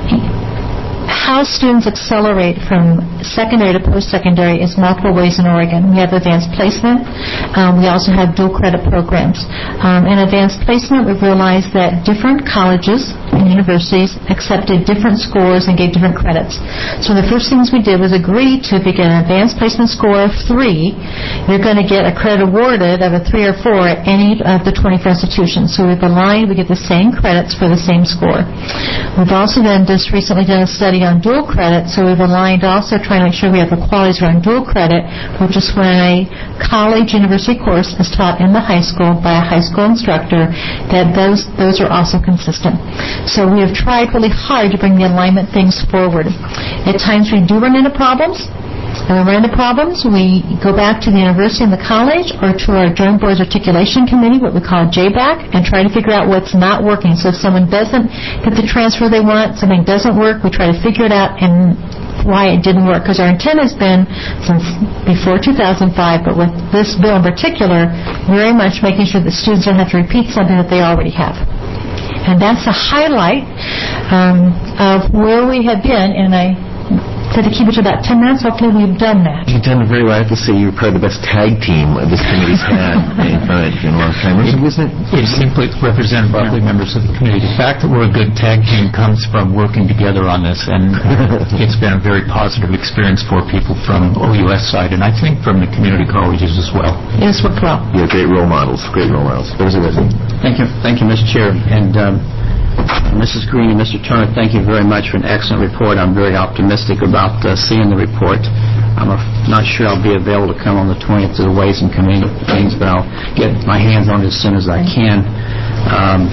How students accelerate from secondary to post-secondary is multiple ways in Oregon. We have advanced placement. Um, we also have dual credit programs. Um, in advanced placement, we've realized that different colleges and universities accepted different scores and gave different credits. So the first things we did was agree to, if you get an advanced placement score of three, you're going to get a credit awarded of a three or four at any of the twenty-four institutions. So we've aligned, we get the same credits for the same score. We've also then just recently done a study on dual credit, so we've aligned also trying to make sure we have the qualities around dual credit, which is when a college university course is taught in the high school by a high school instructor, that those those are also consistent. So we have tried really hard to bring the alignment things forward. At times we do run into problems. And when we run into problems, we go back to the university and the college or to our Joint Boards Articulation Committee, what we call J B A C, and try to figure out what's not working. So if someone doesn't get the transfer they want, something doesn't work, we try to figure it out and why it didn't work. Because our intent has been, since before two thousand five, but with this bill in particular, very much making sure that students don't have to repeat something that they already have. And that's a highlight um, of where we have been, and I said to keep it to about ten minutes. Hopefully we've done that. You've done very well. I have to say you're probably the best tag team this committee's had in a long time. Isn't it? It's simply Representative Buckley, members of the committee. The fact that we're a good tag team comes from working together on this, and it's been a very positive experience for people from O U S side, and I think from the community colleges as well. It has worked well. You're great role models. Great role models. Thank you. Thank you, Mister Chair. And um, Missus Green and Mister Turner, thank you very much for an excellent report. I'm very optimistic about uh, seeing the report. I'm not sure I'll be available to come on the twentieth to the Ways and Committee meetings, but I'll get my hands on it as soon as I can. Um,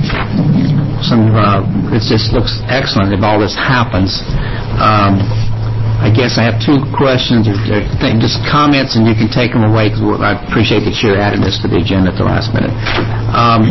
some, uh, it just looks excellent if all this happens. Um, I guess I have two questions, or, or th- just comments, and you can take them away, because I appreciate that you added this to the agenda at the last minute. Um,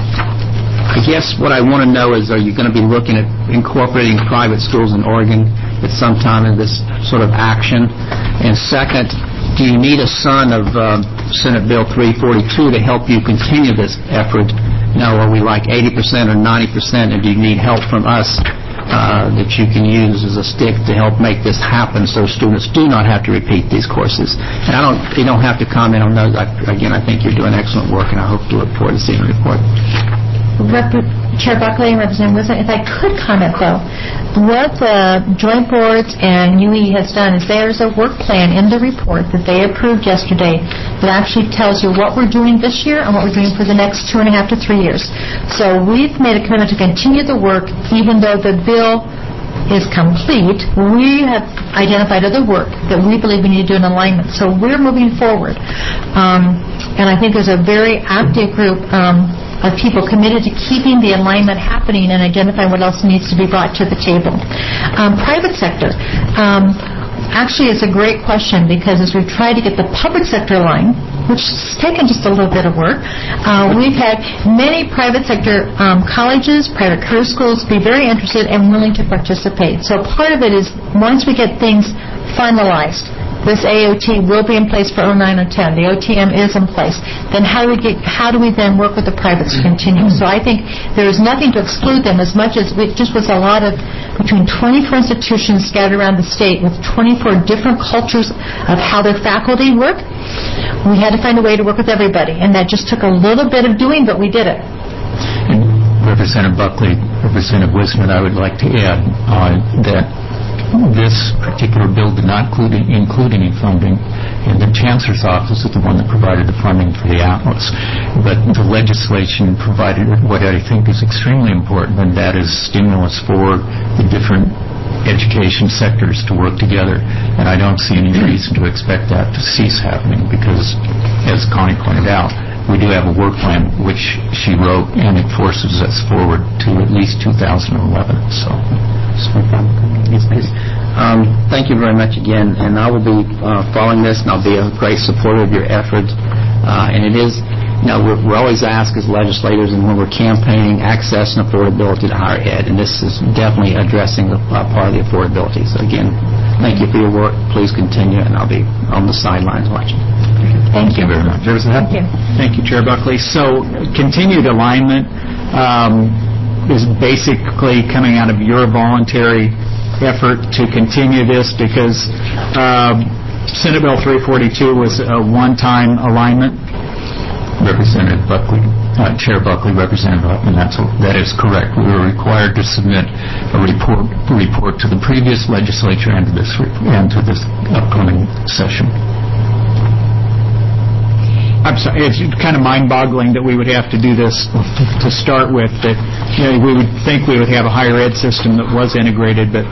I guess what I want to know is, are you going to be looking at incorporating private schools in Oregon at some time in this sort of action? And second, do you need a son of uh, Senate Bill three forty-two to help you continue this effort? Now, are we like eighty percent or ninety percent, and do you need help from us uh, that you can use as a stick to help make this happen so students do not have to repeat these courses? And I don't, you don't have to comment on those. I, again, I think you're doing excellent work, and I hope to look forward to seeing the report. Rep- Chair Buckley and Representative Wisdom, if I could comment, though, what the Joint Boards and U E has done is there's a work plan in the report that they approved yesterday that actually tells you what we're doing this year and what we're doing for the next two and a half to three years. So we've made a commitment to continue the work, even though the bill is complete. We have identified other work that we believe we need to do in alignment. So we're moving forward. Um, and I think there's a very active group um, of people committed to keeping the alignment happening and identifying what else needs to be brought to the table. Um, private sector. Um, actually, it's a great question, because as we've tried to get the public sector aligned, which has taken just a little bit of work, uh, we've had many private sector um, colleges, private career schools be very interested and willing to participate. So part of it is, once we get things finalized, this A O T will be in place for oh nine oh ten. The O T M is in place. Then how do we get? How do we then work with the privates to continue? So I think there is nothing to exclude them, as much as it just was a lot of between twenty-four institutions scattered around the state with twenty-four different cultures of how their faculty work. We had to find a way to work with everybody, and that just took a little bit of doing, but we did it. And Representative Buckley, Representative Wisman, I would like to add uh, that this particular bill did not include, include any funding, and the Chancellor's Office is the one that provided the funding for the Atlas. But the legislation provided what I think is extremely important, and that is stimulus for the different education sectors to work together. And I don't see any reason to expect that to cease happening because, as Connie pointed out, we do have a work plan which she wrote, and it forces us forward to at least two thousand eleven. So, yes, please. Um, thank you very much again, and I will be uh, following this, and I'll be a great supporter of your efforts. Uh, and it is, you know, we're, we're always asked as legislators, and when we're campaigning, access and affordability to higher ed, and this is definitely addressing the uh, part of the affordability. So again, thank you for your work. Please continue, and I'll be on the sidelines watching. Thank you very much. Thank you. Thank you, Chair Buckley. So continued alignment um, is basically coming out of your voluntary effort to continue this because uh, Senate Bill three forty-two was a one-time alignment. Representative Buckley, uh, Chair Buckley, Representative Huffman, that's, that is correct. We were required to submit a report report to the previous legislature and to this and to this upcoming session. I'm sorry, it's kind of mind-boggling that we would have to do this to start with. That you know, we would think we would have a higher ed system that was integrated, but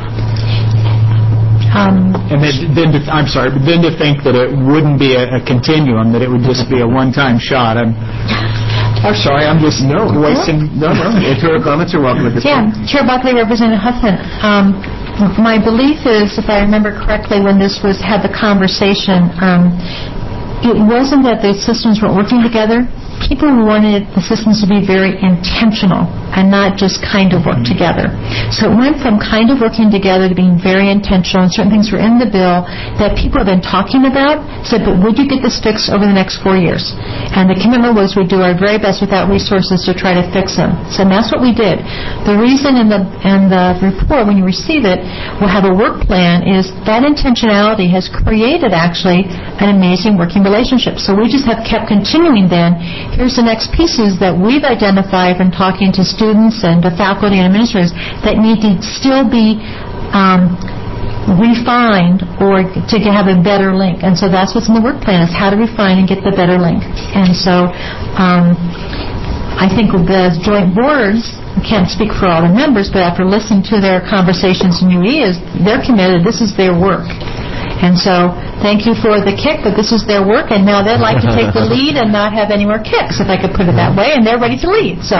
Um, and then, then to, I'm sorry, but then to think that it wouldn't be a, a continuum, that it would just be a one-time shot. I'm, I'm sorry, I'm just no wasting. No, no. Editorial comments are welcome at this yeah, point. Chair Buckley, Representative Huffman. Um, my belief is, if I remember correctly, when this was had the conversation, um, it wasn't that the systems weren't working together. People wanted the systems to be very intentional and not just kind of work together. So it went from kind of working together to being very intentional, and certain things were in the bill that people have been talking about, said, but would you get this fixed over the next four years? And the commitment was we'd do our very best without resources to try to fix them. So that's what we did. The reason in the, in the report, when you receive it, we'll have a work plan, is that intentionality has created actually an amazing working relationship. So we just have kept continuing then. Here's the next pieces that we've identified from talking to students and to faculty and administrators that need to still be um, refined or to have a better link. And so that's what's in the work plan, is how to refine and get the better link. And so um, I think the joint boards, I can't speak for all the members, but after listening to their conversations in U E, is they're committed. This is their work. And so, thank you for the kick, but this is their work, and now they'd like to take the lead and not have any more kicks, if I could put it that way, and they're ready to lead. So,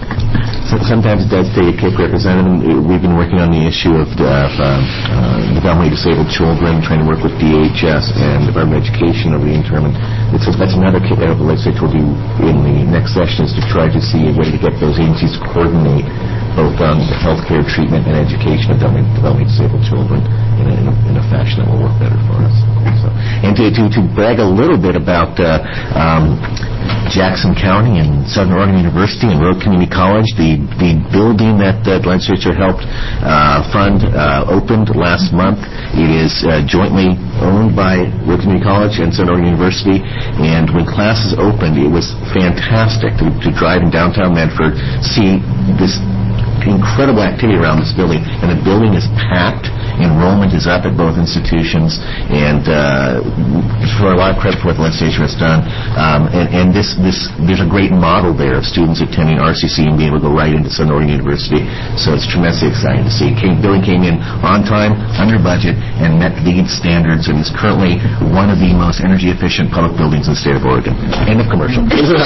so sometimes it does take a kick, Representative. We've been working on the issue of uh, uh, developmentally disabled children, trying to work with D H S and Department of Education over the interim. And it's, that's another kick, uh, like I told you in the next session, is to try to see a way to get those agencies to coordinate both on the healthcare treatment and education of developmentally disabled children in a, in a, in a fashion that will work better for us. So, and to, to, to brag a little bit about uh, um, Jackson County and Southern Oregon University and Road Community College, the, the building that the legislature helped uh, fund uh, opened last month. It is uh, jointly owned by Road Community College and Southern Oregon University, and when classes opened, it was fantastic to, to drive in downtown Medford, see this incredible activity around this building, and the building is packed. Enrollment is up at both institutions, and uh, for a lot of credit for what the legislature has done. Um, and and this, this, there's a great model there of students attending R C C and being able to go right into Southern Oregon University. So it's tremendously exciting to see. Came, building came in on time, under budget, and met LEED standards, and is currently one of the most energy-efficient public buildings in the state of Oregon. End of commercial.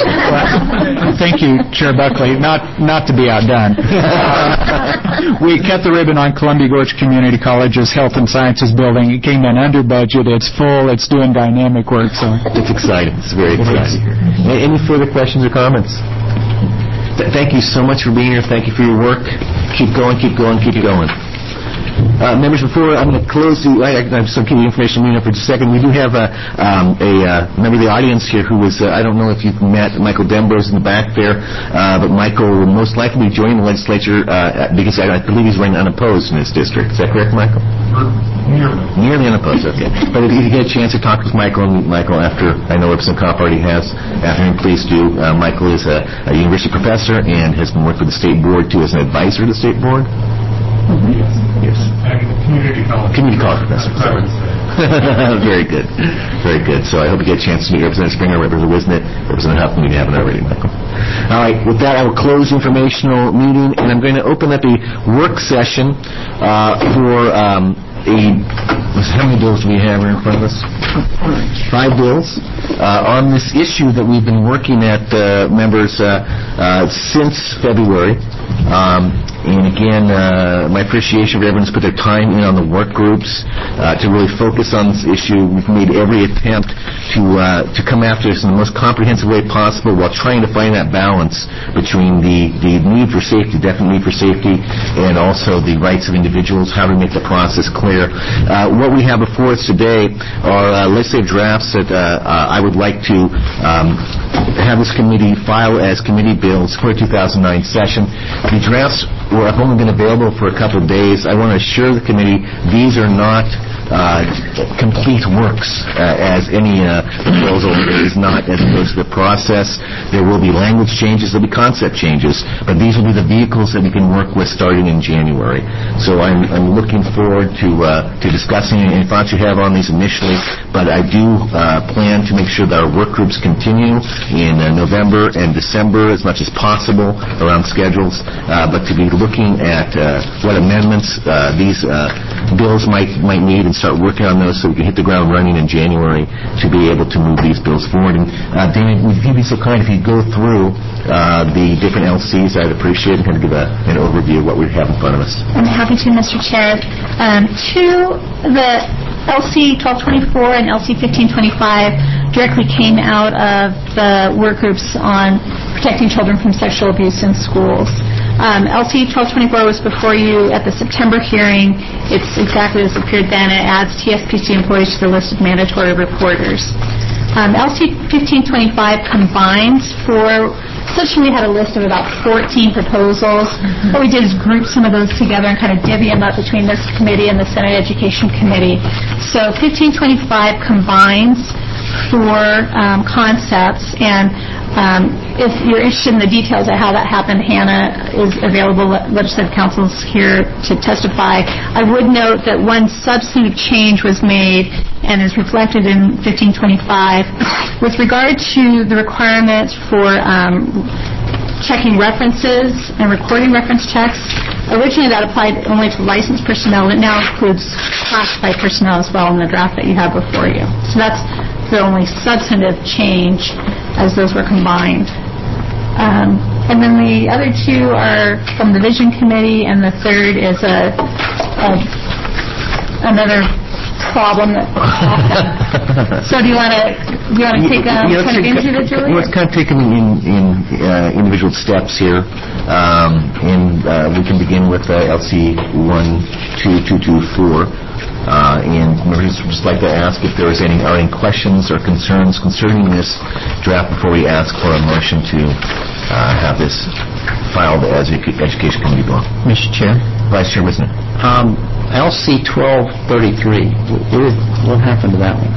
Thank you, Chair Buckley. Not not to be outdone. Uh, we cut the ribbon on Columbia Gorge Community College's Health and Sciences building. It came in under budget. It's full. It's doing dynamic work. So it's exciting. It's very exciting. Any further questions or comments? Th- thank you so much for being here. Thank you for your work. Keep going. Keep going. Keep going. Uh, members, before I'm going to close the, I, I'm still keeping the information meeting up for just a second. We do have a, um, a uh, member of the audience here who was, uh, I don't know if you've met Michael Dembros in the back there, uh, but Michael will most likely be joining the legislature uh, because I, I believe he's running unopposed in this district. Is that correct, Michael? Nearly. Nearly unopposed, okay. But if you get a chance to talk with Michael and meet Michael after, I know Representative Kopp already has, after him, please do. Uh, Michael is a, a university professor and has been working with the state board, too, as an advisor to the state board. Yes. Community college. Community college professor. Sorry. Very good. Very good. So I hope you get a chance to meet Representative Springer, Representative Wisnett, Representative Huffman, if you haven't already, Michael. All right. With that, I will close the informational meeting, and I'm going to open up a work session uh, for um, a... How many bills do we have in front of us? Five bills uh, on this issue that we've been working at, uh, members, uh, uh, since February. Um, and again, uh, my appreciation for everyone's put their time in on the work groups uh, to really focus on this issue. We've made every attempt to uh, to come after this in the most comprehensive way possible while trying to find that balance between the, the need for safety, definite need for safety, and also the rights of individuals, how to make the process clear. Uh, what we have before us today are uh, legislative drafts that uh, uh, I would like to um, have this committee file as committee bills for the two thousand nine session. The drafts were, have only been available for a couple of days. I want to assure the committee these are not uh, complete works, uh, as any uh, proposal is not as it goes through the process. There will be language changes, there will be concept changes, but these will be the vehicles that we can work with starting in January. So I'm, I'm looking forward to uh, to discussing any thoughts you have on these initially, but I do uh, plan to make sure that our work groups continue in uh, November and December as much as possible around schedules, uh, but to be looking at uh, what amendments uh, these uh, bills might might need and start working on those so we can hit the ground running in January to be able to move these bills forward. And uh, David, would you be so kind if you go through uh, the different L Cs? I'd appreciate it and kind of give a, an overview of what we have in front of us. I'm happy to, Mister Chair. Um, to the L C twelve twenty-four and L C fifteen twenty-five directly came out of the work groups on protecting children from sexual abuse in schools. Um, L C twelve twenty-four was before you at the September hearing. It's exactly as it appeared then. It adds T S P C employees to the list of mandatory reporters. Um, L C fifteen twenty-five combines for, essentially we had a list of about fourteen proposals. Mm-hmm. What we did is group some of those together and kind of divvy them up between this committee and the Senate Education Committee. So fifteen twenty-five combines for um, concepts, and um, if you're interested in the details of how that happened, Hannah is available. Legislative counsel is here to testify. I would note that one substantive change was made and is reflected in fifteen twenty-five with regard to the requirement for um, checking references and recording reference checks. Originally that applied only to licensed personnel. It now includes classified personnel as well in the draft that you have before you. So that's the only substantive change as those were combined. Um, and then the other two are from the Vision Committee, and the third is a, a another problem that So do you want to do you want to take them yeah, kind of individually? Let's kind of take them in, in uh, individual steps here, um, and uh, we can begin with uh, L C one two two two four. Uh, and we'd just like to ask if there is any, are any questions or concerns concerning this draft before we ask for a motion to uh, have this filed as a Education Committee bill. Mister Chair. Vice Chair Wisner. Um, L C twelve thirty-three, what, what happened to that one?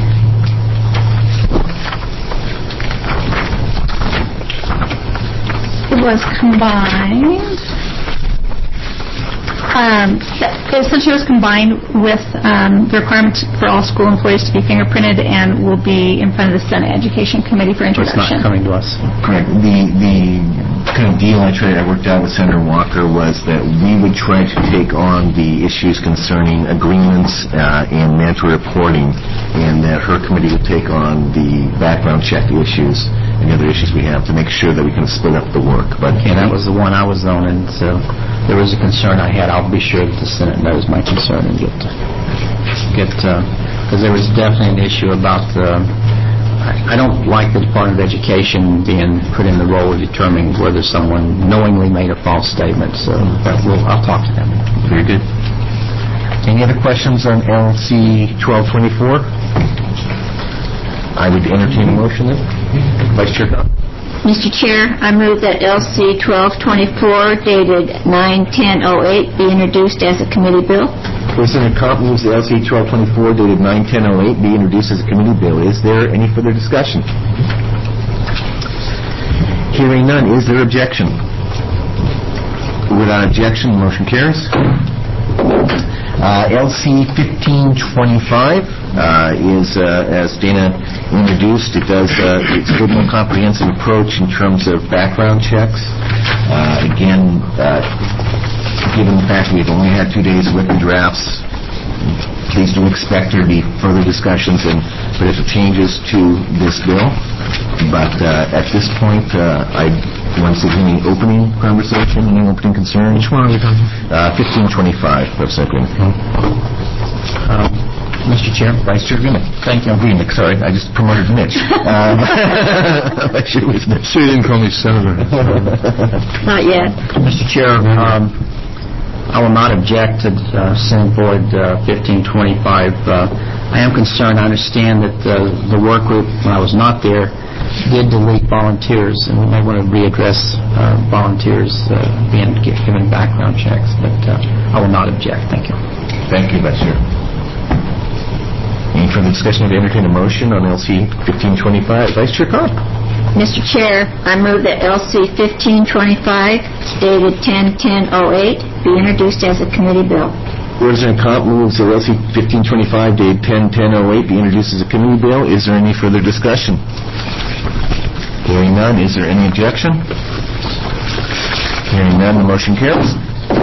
It was combined. Um, it essentially was combined with um, the requirement for all school employees to be fingerprinted and will be in front of the Senate Education Committee for introduction. It's not coming to us. Correct. The the kind of deal I tried I worked out with Senator Walker was that we would try to take on the issues concerning agreements uh, and mandatory reporting, and that her committee would take on the background check issues and the other issues we have to make sure that we can split up the work. But yeah, that was the one I was on, and so there was a concern I had. I'll be sure that the Senate knows my concern and get get because uh, there was definitely an issue about the. I, I don't like the Department of Education being put in the role of determining whether someone knowingly made a false statement. So that will, I'll talk to them. Very good. Any other questions on L C twelve twenty-four? I would entertain a motion then. Vice Chair Cobb. Mister Chair, I move that L C twelve twenty-four dated nine ten oh eight be introduced as a committee bill. President Cobb moves that L C twelve twenty-four dated nine ten oh eight be introduced as a committee bill. Is there any further discussion? Hearing none, is there objection? Without objection, the motion carries. Uh, L C fifteen twenty-five uh, is, uh, as Dana introduced, it does uh, it's a little more comprehensive approach in terms of background checks. Uh, again, uh, given the fact we've only had two days with the drafts, please do expect there to be further discussions and potential changes to this bill. But uh, at this point, uh, I want to see any opening conversation, any opening concerns. Which one are we talking about? Uh, fifteen twenty-five, Professor Green. Uh, Mister Chair. Vice Chair Greenman. Thank you. Greenman, sorry, I just promoted Mitch. um, I should have Mitch. Sure you didn't call me Senator. Not yet. Mister Chair, um, I will not object to uh, Senate Board uh, fifteen twenty-five. Uh, I am concerned. I understand that uh, the work group, when I was not there, did delete volunteers, and we may want to readdress uh, volunteers uh, being given background checks. But uh, I will not object. Thank you. Thank you, Vice Chair. Any further discussion? I'd entertain a motion on L C fifteen twenty-five. Vice Chair Cobb. Mister Chair, I move that L C fifteen twenty-five, dated ten ten oh eight, be introduced as a committee bill. Representative Cobb moves that L C fifteen twenty-five, dated ten ten oh eight, be introduced as a committee bill. Is there any further discussion? Hearing none, is there any objection? Hearing none, the motion carries.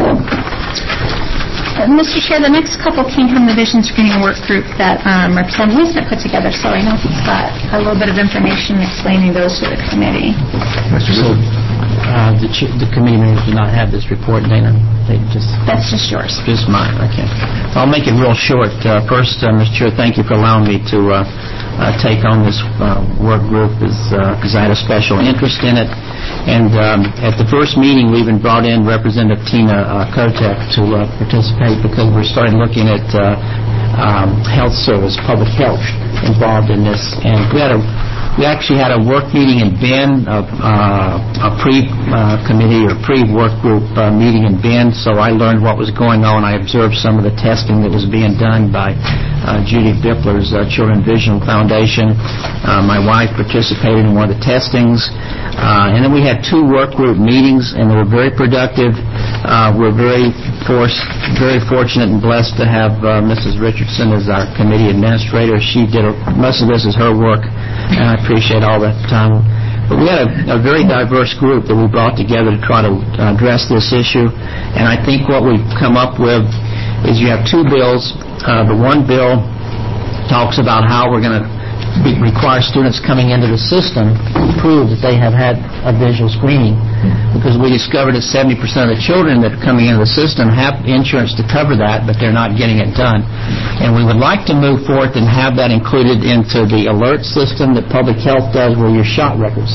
Uh, Mister Chair, the next couple came from the Vision Screening Work Group that um, Representative Winston put together, so I know he's got a little bit of information explaining those to the committee. So, uh, the, ch- the committee members do not have this report, Dana. They just That's just yours. Just mine. Okay. I'll make it real short. Uh, first, uh, Mister Chair, thank you for allowing me to uh, uh, take on this uh, work group, because uh, I had a special interest in it. And um, at the first meeting, we even brought in Representative Tina uh, Kotek to uh, participate, because we're starting looking at uh, um, health service, public health involved in this. And we had a We actually had a work meeting in Bend, a, uh, a pre-committee uh, or pre-work group uh, meeting in Bend, so I learned what was going on. I observed some of the testing that was being done by uh, Judy Bippler's uh, Children Vision Foundation. Uh, my wife participated in one of the testings. Uh, and then we had two work group meetings, and they were very productive. Uh, we're very forced, very fortunate and blessed to have uh, Missus Richardson as our committee administrator. She did a, most of this is her work, and I appreciate all that time. But we had a, a very diverse group that we brought together to try to uh, address this issue. And I think what we've come up with is you have two bills. Uh, the one bill talks about how we're going to be, require students coming into the system to prove that they have had a visual screening, because we discovered that seventy percent of the children that are coming into the system have insurance to cover that, but they're not getting it done. And we would like to move forth and have that included into the alert system that public health does, where your shot records.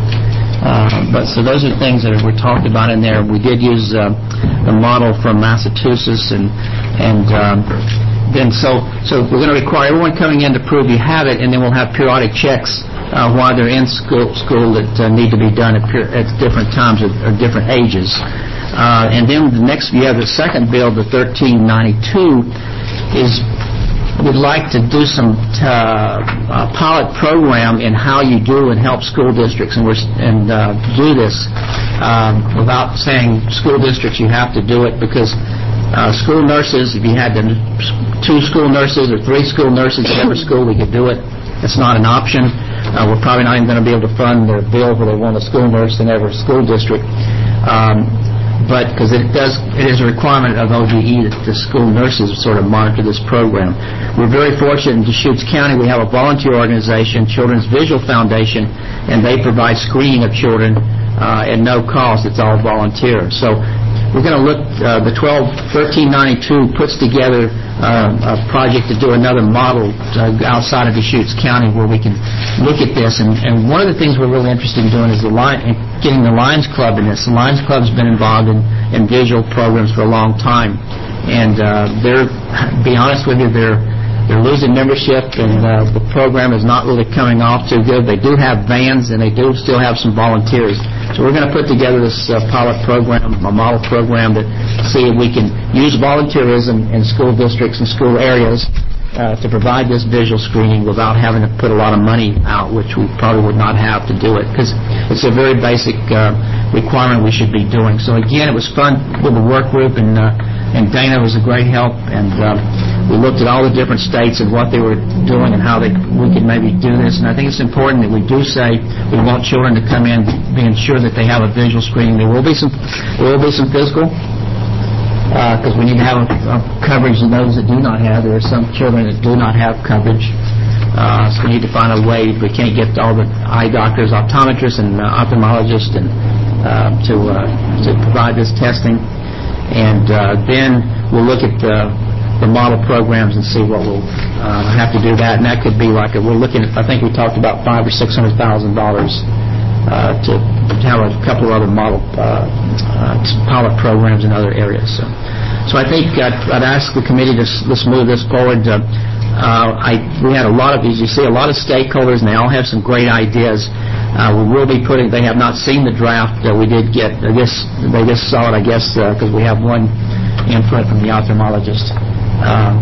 Uh, but so those are things that were talked about in there. We did use uh, the model from Massachusetts, and and um, then so so we're going to require everyone coming in to prove you have it, and then we'll have periodic checks uh, while they're in school school that uh, need to be done at, per- at different times or, or different ages. Uh, and then the next, you have the second bill, the thirteen ninety-two, is we'd like to do some uh, uh, pilot program in how you do and help school districts, and we're and uh, do this um, without saying school districts you have to do it, because uh, school nurses, if you had the two school nurses or three school nurses at every school, we could do it. It's not an option. Uh, we're probably not even going to be able to fund their bill where they want a school nurse in every school district. Um, But because it does, it is a requirement of O D E that the school nurses sort of monitor this program. We're very fortunate in Deschutes County. We have a volunteer organization, Children's Visual Foundation, and they provide screening of children uh, at no cost. It's all volunteer. So we're going to look. Uh, the twelve thirteen ninety-two puts together uh, a project to do another model uh, outside of Deschutes County where we can look at this. And, and one of the things we're really interested in doing is the line, getting the Lions Club in this. The Lions Club's been involved in, in visual programs for a long time, and uh, they're, to be honest with you, they're they're losing membership, and uh, the program is not really coming off too good. They do have vans, and they do still have some volunteers. So we're going to put together this uh, pilot program, a model program, to see if we can use volunteerism in school districts and school areas uh, to provide this visual screening without having to put a lot of money out, which we probably would not have to do it, because it's a very basic uh, requirement we should be doing. So again, it was fun with the work group, and uh, and Dana was a great help, and uh, we looked at all the different states and what they were doing and how they, we could maybe do this. And I think it's important that we do say we want children to come in being sure that they have a visual screening. There will be some, there will be some physical, because uh, we need to have a, a coverage of those that do not have. There are some children that do not have coverage. Uh, so we need to find a way. We can't get all the eye doctors, optometrists, and uh, ophthalmologists and, uh, to uh, to provide this testing. And uh, then we'll look at the, the model programs and see what we'll uh, have to do that. And that could be like a, we're looking at. I think we talked about five or six hundred thousand dollars uh, to, to have a couple of other model uh, uh, pilot programs in other areas. So, so I think I'd, I'd ask the committee to let's move this forward. Uh, Uh, I, we had a lot of these. You see a lot of stakeholders, and they all have some great ideas. Uh, we will be putting. They have not seen the draft that we did get. I guess they just saw it. I guess because uh, we have one input from the ophthalmologist. Uh,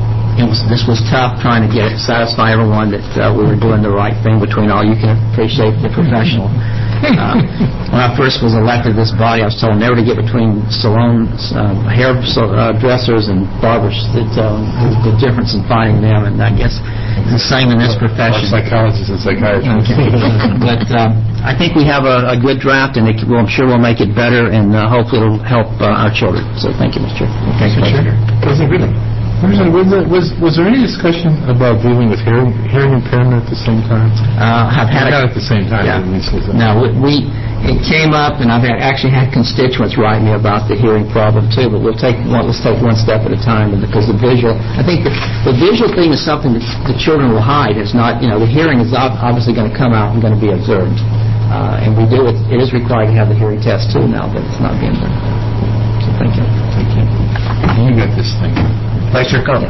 it was. This was tough trying to get it, satisfy everyone that uh, we were doing the right thing between all. You can appreciate the professional. Uh, when I first was elected to this body, I was told never to get between salons, uh, hair uh, dressers and barbers. That uh, the difference in finding them, and I guess it's the same in this profession. Psychologists and psychiatrists. But um, I think we have a, a good draft, and it, well, I'm sure we'll make it better, and uh, hopefully it'll help uh, our children. So thank you, Mister Chair. Thank you, Chair. Was it really? Was, there, was, was there any discussion about dealing with hearing, hearing impairment at the same time? Uh, I've had Not a, at the same time. Yeah. No, we, we it came up, and I've had, actually had constituents write me about the hearing problem too. But we'll take one, let's take one step at a time, because the visual. I think the, the visual thing is something that the children will hide. It's not, you know, the hearing is obviously going to come out and going to be observed, uh, and we do it. It is required to have the hearing test too now, but it's not being done. So thank you. Thank you. You got this thing. Vice Chair Carter.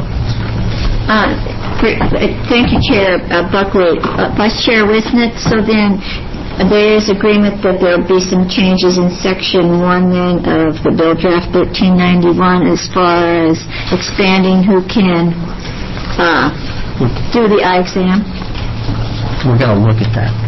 Uh, thank you, Chair uh, Buckley. Uh, Vice Chair Wisnett, so then uh, there is agreement that there will be some changes in Section one then of the Bill Draft thirteen ninety-one as far as expanding who can uh, do the eye exam? We're going to look at that.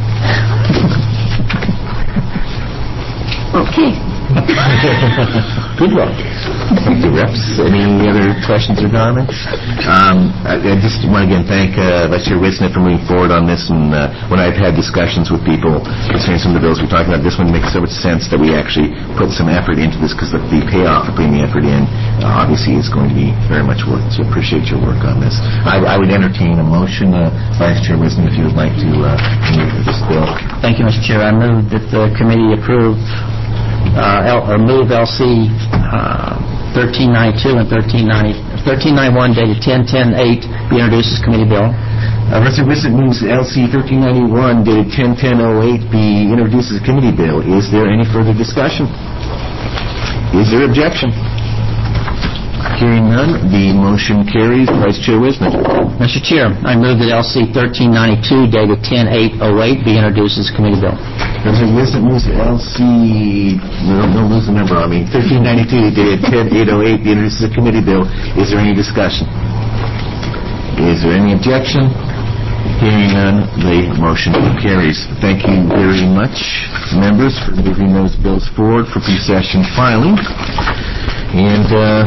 Okay. Good luck. Thank you, reps. Any other questions or comments? Um, I, I just want to again thank uh, Vice Chair Wisnett for moving forward on this. And uh, when I've had discussions with people concerning some of the bills we're talking about, this one makes so much sense that we actually put some effort into this, because the, the payoff for putting the effort in uh, obviously is going to be very much worth it. So I appreciate your work on this. I, I would entertain a motion, uh, Vice Chair Wisnett, if you would like to uh, move this bill. Thank you, Mister Chair. I move that the committee approve uh, L, or move L C uh, thirteen ninety-two and thirteen ninety-one dated ten ten eight be introduced as committee bill. Uh, Mister Wisnett moves L C thirteen ninety-one dated ten ten oh eight be introduced as a committee bill. Is there any further discussion? Is there objection? Hearing none, the motion carries. Vice Chair Wisnett. Mister Chair, I move that L C thirteen ninety-two dated ten eight oh eight be introduced as committee bill. Mister Wisnett moves L C, no, don't lose the number on me, thirteen ninety-two dated ten eight oh eight be introduced as a committee bill. Is there any discussion? Is there any objection? Hearing none, the motion carries. Thank you very much, members, for moving those bills forward for pre-session filing. And, uh,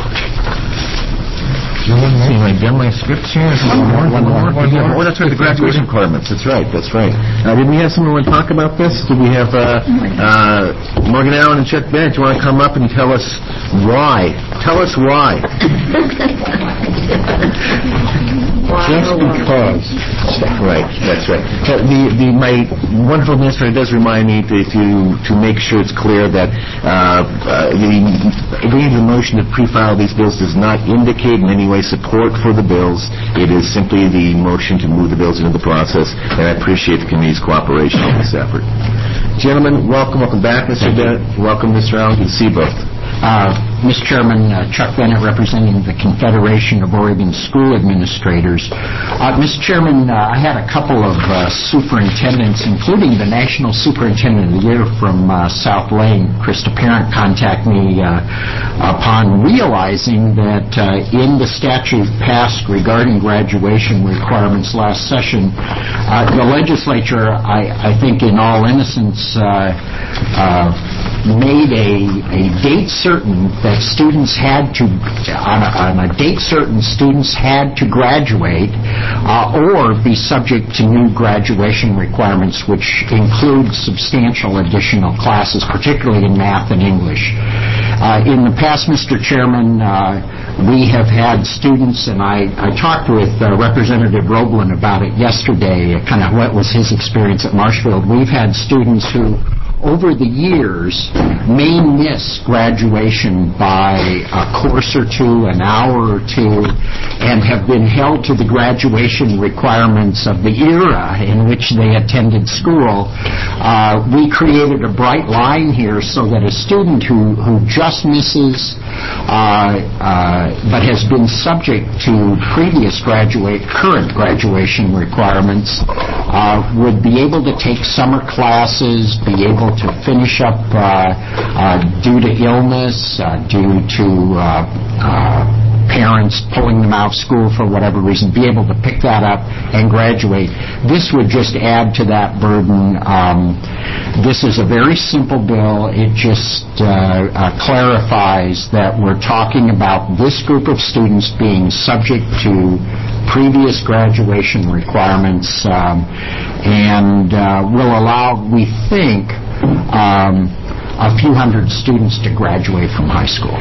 see, have I done my scripts here? One more, one more. One more. Oh, that's right, the graduation requirements. That's right, that's right. Uh, did we have someone want to talk about this? Did we have uh, uh, Morgan Allen and Chuck Bennett? Do you want to come up and tell us why? Tell us why. Just because. Right, that's right. Uh, the, the, my wonderful administrator does remind me to, to, to make sure it's clear that uh, uh, the agreeing to the motion to pre-file these bills does not indicate in any way support for the bills. It is simply the motion to move the bills into the process, and I appreciate the committee's cooperation in this effort. Gentlemen, welcome. Welcome back, Mister Bennett. Welcome, Mister Allen. Good to see you both. Uh, Mister Chairman, uh, Chuck Bennett representing the Confederation of Oregon School Administrators. Uh, Mister Chairman, uh, I had a couple of uh, superintendents, including the National Superintendent of the Year from uh, South Lane, Krista Parent, contact me uh, upon realizing that uh, in the statute passed regarding graduation requirements last session, uh, the legislature, I, I think in all innocence, uh, uh, made a, a date certain that students had to, on a, on a date certain, students had to graduate uh, or be subject to new graduation requirements, which include substantial additional classes, particularly in math and English. Uh, in the past, Mister Chairman, uh, we have had students, and I, I talked with uh, Representative Roblin about it yesterday, kind of what was his experience at Marshfield. We've had students who, over the years, may miss graduation by a course or two, an hour or two, and have been held to the graduation requirements of the era in which they attended school. Uh, we created a bright line here so that a student who, who just misses uh, uh, but has been subject to previous graduate, current graduation requirements uh, would be able to take summer classes, be able to finish up uh, uh, due to illness, uh, due to uh, uh, parents pulling them out of school for whatever reason, be able to pick that up and graduate. This would just add to that burden. Um, this is a very simple bill. It just uh, uh, clarifies that we're talking about this group of students being subject to previous graduation requirements um, and uh, will allow, we think, um, a few hundred students to graduate from high school.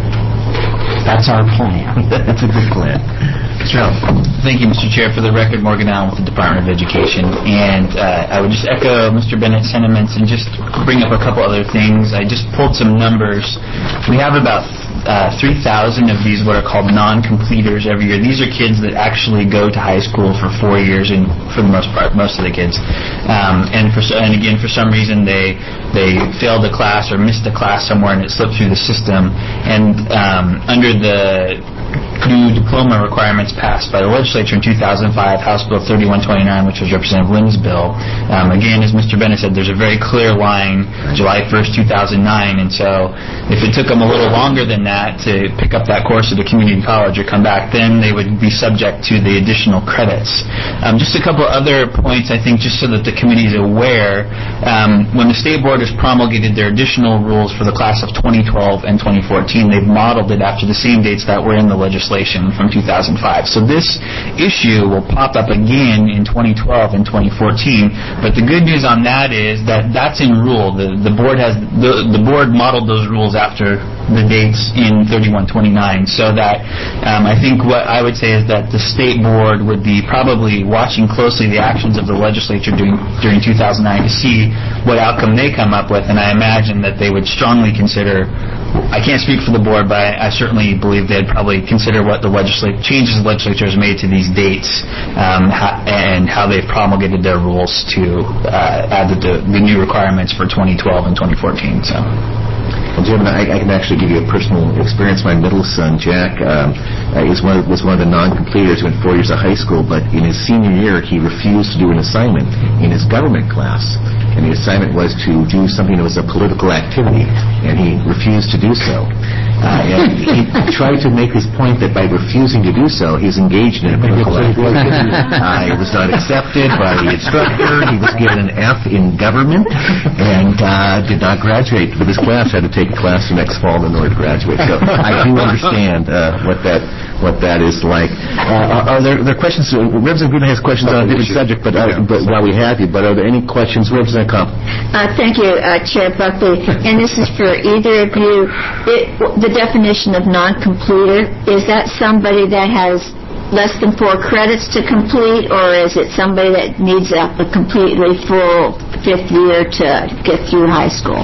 That's our plan. That's a good plan. Sure. Thank you, Mister Chair. For the record, Morgan Allen with the Department of Education. And uh, I would just echo Mister Bennett's sentiments and just bring up a couple other things. I just pulled some numbers. We have about uh, three thousand of these what are called non-completers every year. These are kids that actually go to high school for four years, and for the most part, most of the kids. Um, and for and again, for some reason, they they failed a class or missed a class somewhere, and it slipped through the system. And um, under the new diploma requirements passed by the legislature in two thousand five, House Bill thirty-one twenty-nine, which was Representative Lynn's bill. Um, again, as Mister Bennett said, there's a very clear line, July first, two thousand nine, and so if it took them a little longer than that to pick up that course at a community college or come back, then they would be subject to the additional credits. Um, just a couple other points, I think, just so that the committee is aware. Um, when the State Board has promulgated their additional rules for the class of twenty twelve and twenty fourteen, they've modeled it after the same dates that were in the legislation from two thousand five. So this issue will pop up again in twenty twelve and twenty fourteen, but the good news on that is that that's in rule. The, the board has the, the board modeled those rules after the dates in thirty-one twenty-nine, so that um, I think what I would say is that the State Board would be probably watching closely the actions of the legislature during, during two thousand nine to see what outcome they come up with, and I imagine that they would strongly consider, I can't speak for the board, but I, I certainly believe they'd probably consider what the legislature changes the legislature has made to these dates um, ha- and how they've promulgated their rules to uh, add the, the new requirements for twenty twelve and twenty fourteen. So. Well, Jim, I, I can actually give you a personal experience. My middle son, Jack, um, uh, was, one of, was one of the non-completers who went four years of high school, but in his senior year, he refused to do an assignment in his government class. And the assignment was to do something that was a political activity, and he refused to do so. Uh, and he tried to make his point that by refusing to do so, he's engaged in a political activity. Uh, it was not accepted by the instructor. He was given an F in government and uh, did not graduate. But his class had to take a class the next fall in order to graduate. So I do understand uh, what that what that is like. Uh, are, are there, there questions? Representative Green has questions on a different subject, but, uh, but while we have you, but are there any questions? Representative Comp. Uh, thank you, uh, Chair Buckley. And this is for either of you. It, the definition of non-completer, is that somebody that has less than four credits to complete, or is it somebody that needs a, a completely full fifth year to get through high school?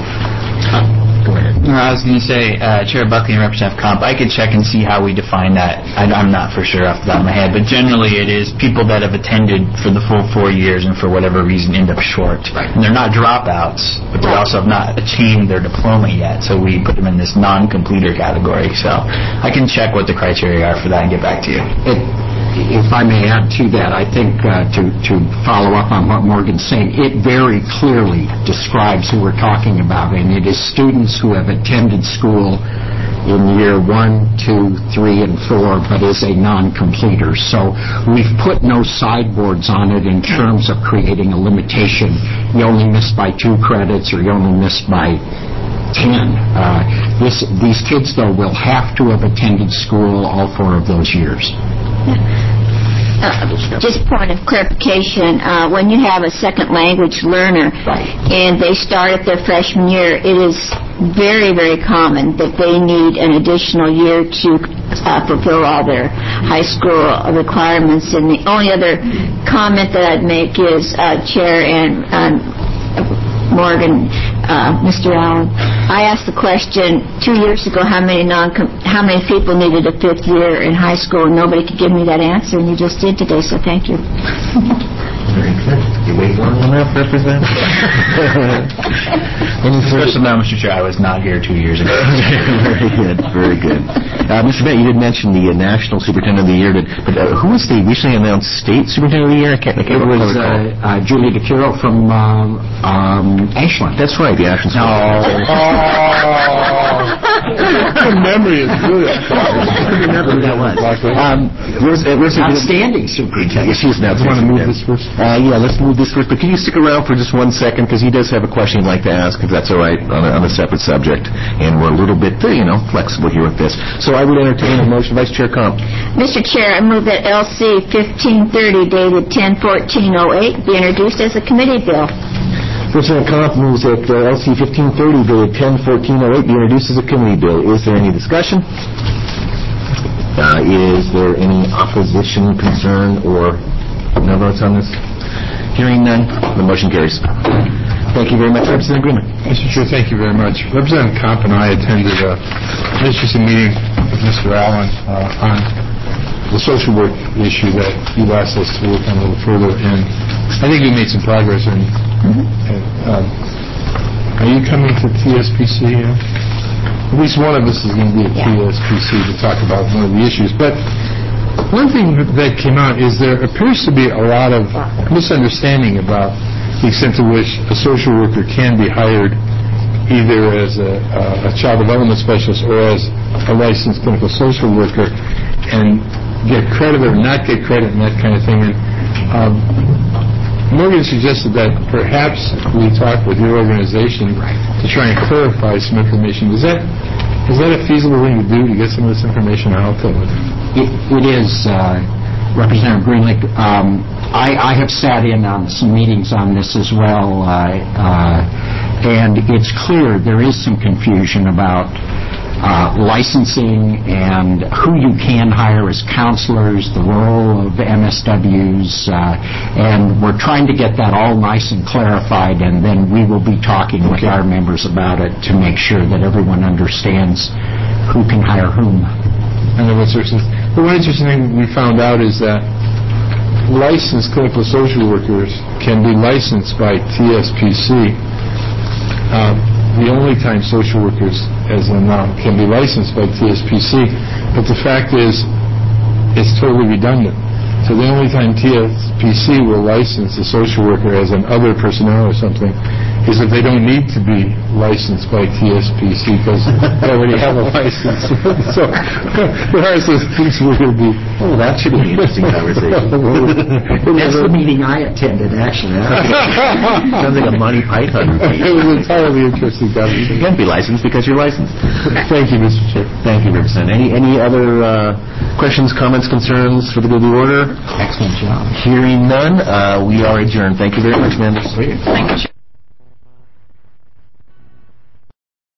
Uh, Go ahead. No, I was going to say, uh, Chair Buckley and Representative Comp, I could check and see how we define that. I, I'm not for sure off the top of my head, but generally it is people that have attended for the full four years and for whatever reason end up short. Right. And they're not dropouts, but they also have not attained their diploma yet, so we put them in this non-completer category. So I can check what the criteria are for that and get back to you. It, if I may add to that, I think uh, to, to follow up on what Morgan's saying, it very clearly describes who we're talking about, and it is students who have attended school in year one, two, three, and four, but is a non-completer. So we've put no sideboards on it in terms of creating a limitation. You only missed by two credits, or you only missed by ten. Uh, this, these kids, though, will have to have attended school all four of those years. Uh, just point of clarification, uh, when you have a second language learner right. and they start at their freshman year, it is very, very common that they need an additional year to uh, fulfill all their high school requirements. And the only other comment that I'd make is, uh, Chair and um, Morgan, uh, Mister Allen, I asked the question two years ago how many non how many people needed a fifth year in high school, and nobody could give me that answer, and you just did today, so thank you. Very good. You wait long enough, Representative. Especially now, Mister Chair, I was not here two years ago. Very good, very good. Uh, Mister Bennett, you did mention the uh, National Superintendent of the Year, did, but uh, who was the recently announced State Superintendent of the Year? I can't, I can't It was uh, uh, Julie DeCuro from um, um, Ashland. That's right, the Ashland School. Good memory is good. I remember who that was. Um, where's, uh, where's Outstanding superintendent. Yes, she is now. Do you want to move this first? Uh, yeah, let's move this first. But can you stick around for just one second? Because he does have a question he'd like to ask, if that's all right, on a, on a separate subject. And we're a little bit, uh, you know, flexible here with this. So I would entertain a motion. Vice Chair Comp. Mister Chair, I move that L C fifteen thirty, dated ten fourteen oh eight, be introduced as a committee bill. Representative Comp moves that uh, L C fifteen thirty, dated ten fourteen oh eight, be introduced as a committee bill. Is there any discussion? Uh, is there any opposition, concern, or no votes on this? Hearing none, the motion carries. Thank you very much, Representative Greenman. Mister Chair, thank you very much. Representative Comp and I attended a, an interesting meeting with Mister Allen uh, on the social work issue that you asked us to work on a little further, and I think we made some progress. And, mm-hmm. and um, are you coming to T S P C? Uh? At least one of us is going to be at yeah. T S P C to talk about one of the issues. But one thing that came out is there appears to be a lot of misunderstanding about the extent to which a social worker can be hired either as a, a child development specialist or as a licensed clinical social worker and get credit or not get credit and that kind of thing. And um, Morgan suggested that perhaps we talk with your organization to try and clarify some information. Is that is that a feasible thing to do, to get some of this information out there? It, it is, uh, Representative Greenlee. Um, I, I have sat in on some meetings on this as well, uh, uh, and it's clear there is some confusion about Uh, licensing and who you can hire as counselors, the role of M S Ws, uh, and we're trying to get that all nice and clarified, and then we will be talking with our members about it to make sure that everyone understands who can hire whom. And then what's interesting, the one interesting thing we found out is that licensed clinical social workers can be licensed by T S P C. Um, the only time social workers as a noun can be licensed by T S P C, but the fact is it's totally redundant. So the only time T S P C will license a social worker as an other personnel or something is if they don't need to be licensed by T S P C because they already have a license. So perhaps those things we're going to be... Oh, that should be an interesting conversation. That's the meeting I attended, actually. Sounds like a Monty Python routine. It was an entirely interesting conversation. You can't be licensed because you're licensed. Thank you, Mister Chair. Thank you, Representative. Any, any other uh, questions, comments, concerns for the good of the order? Excellent job. Hearing none, uh, we are adjourned. Thank you very much, members. Thank you.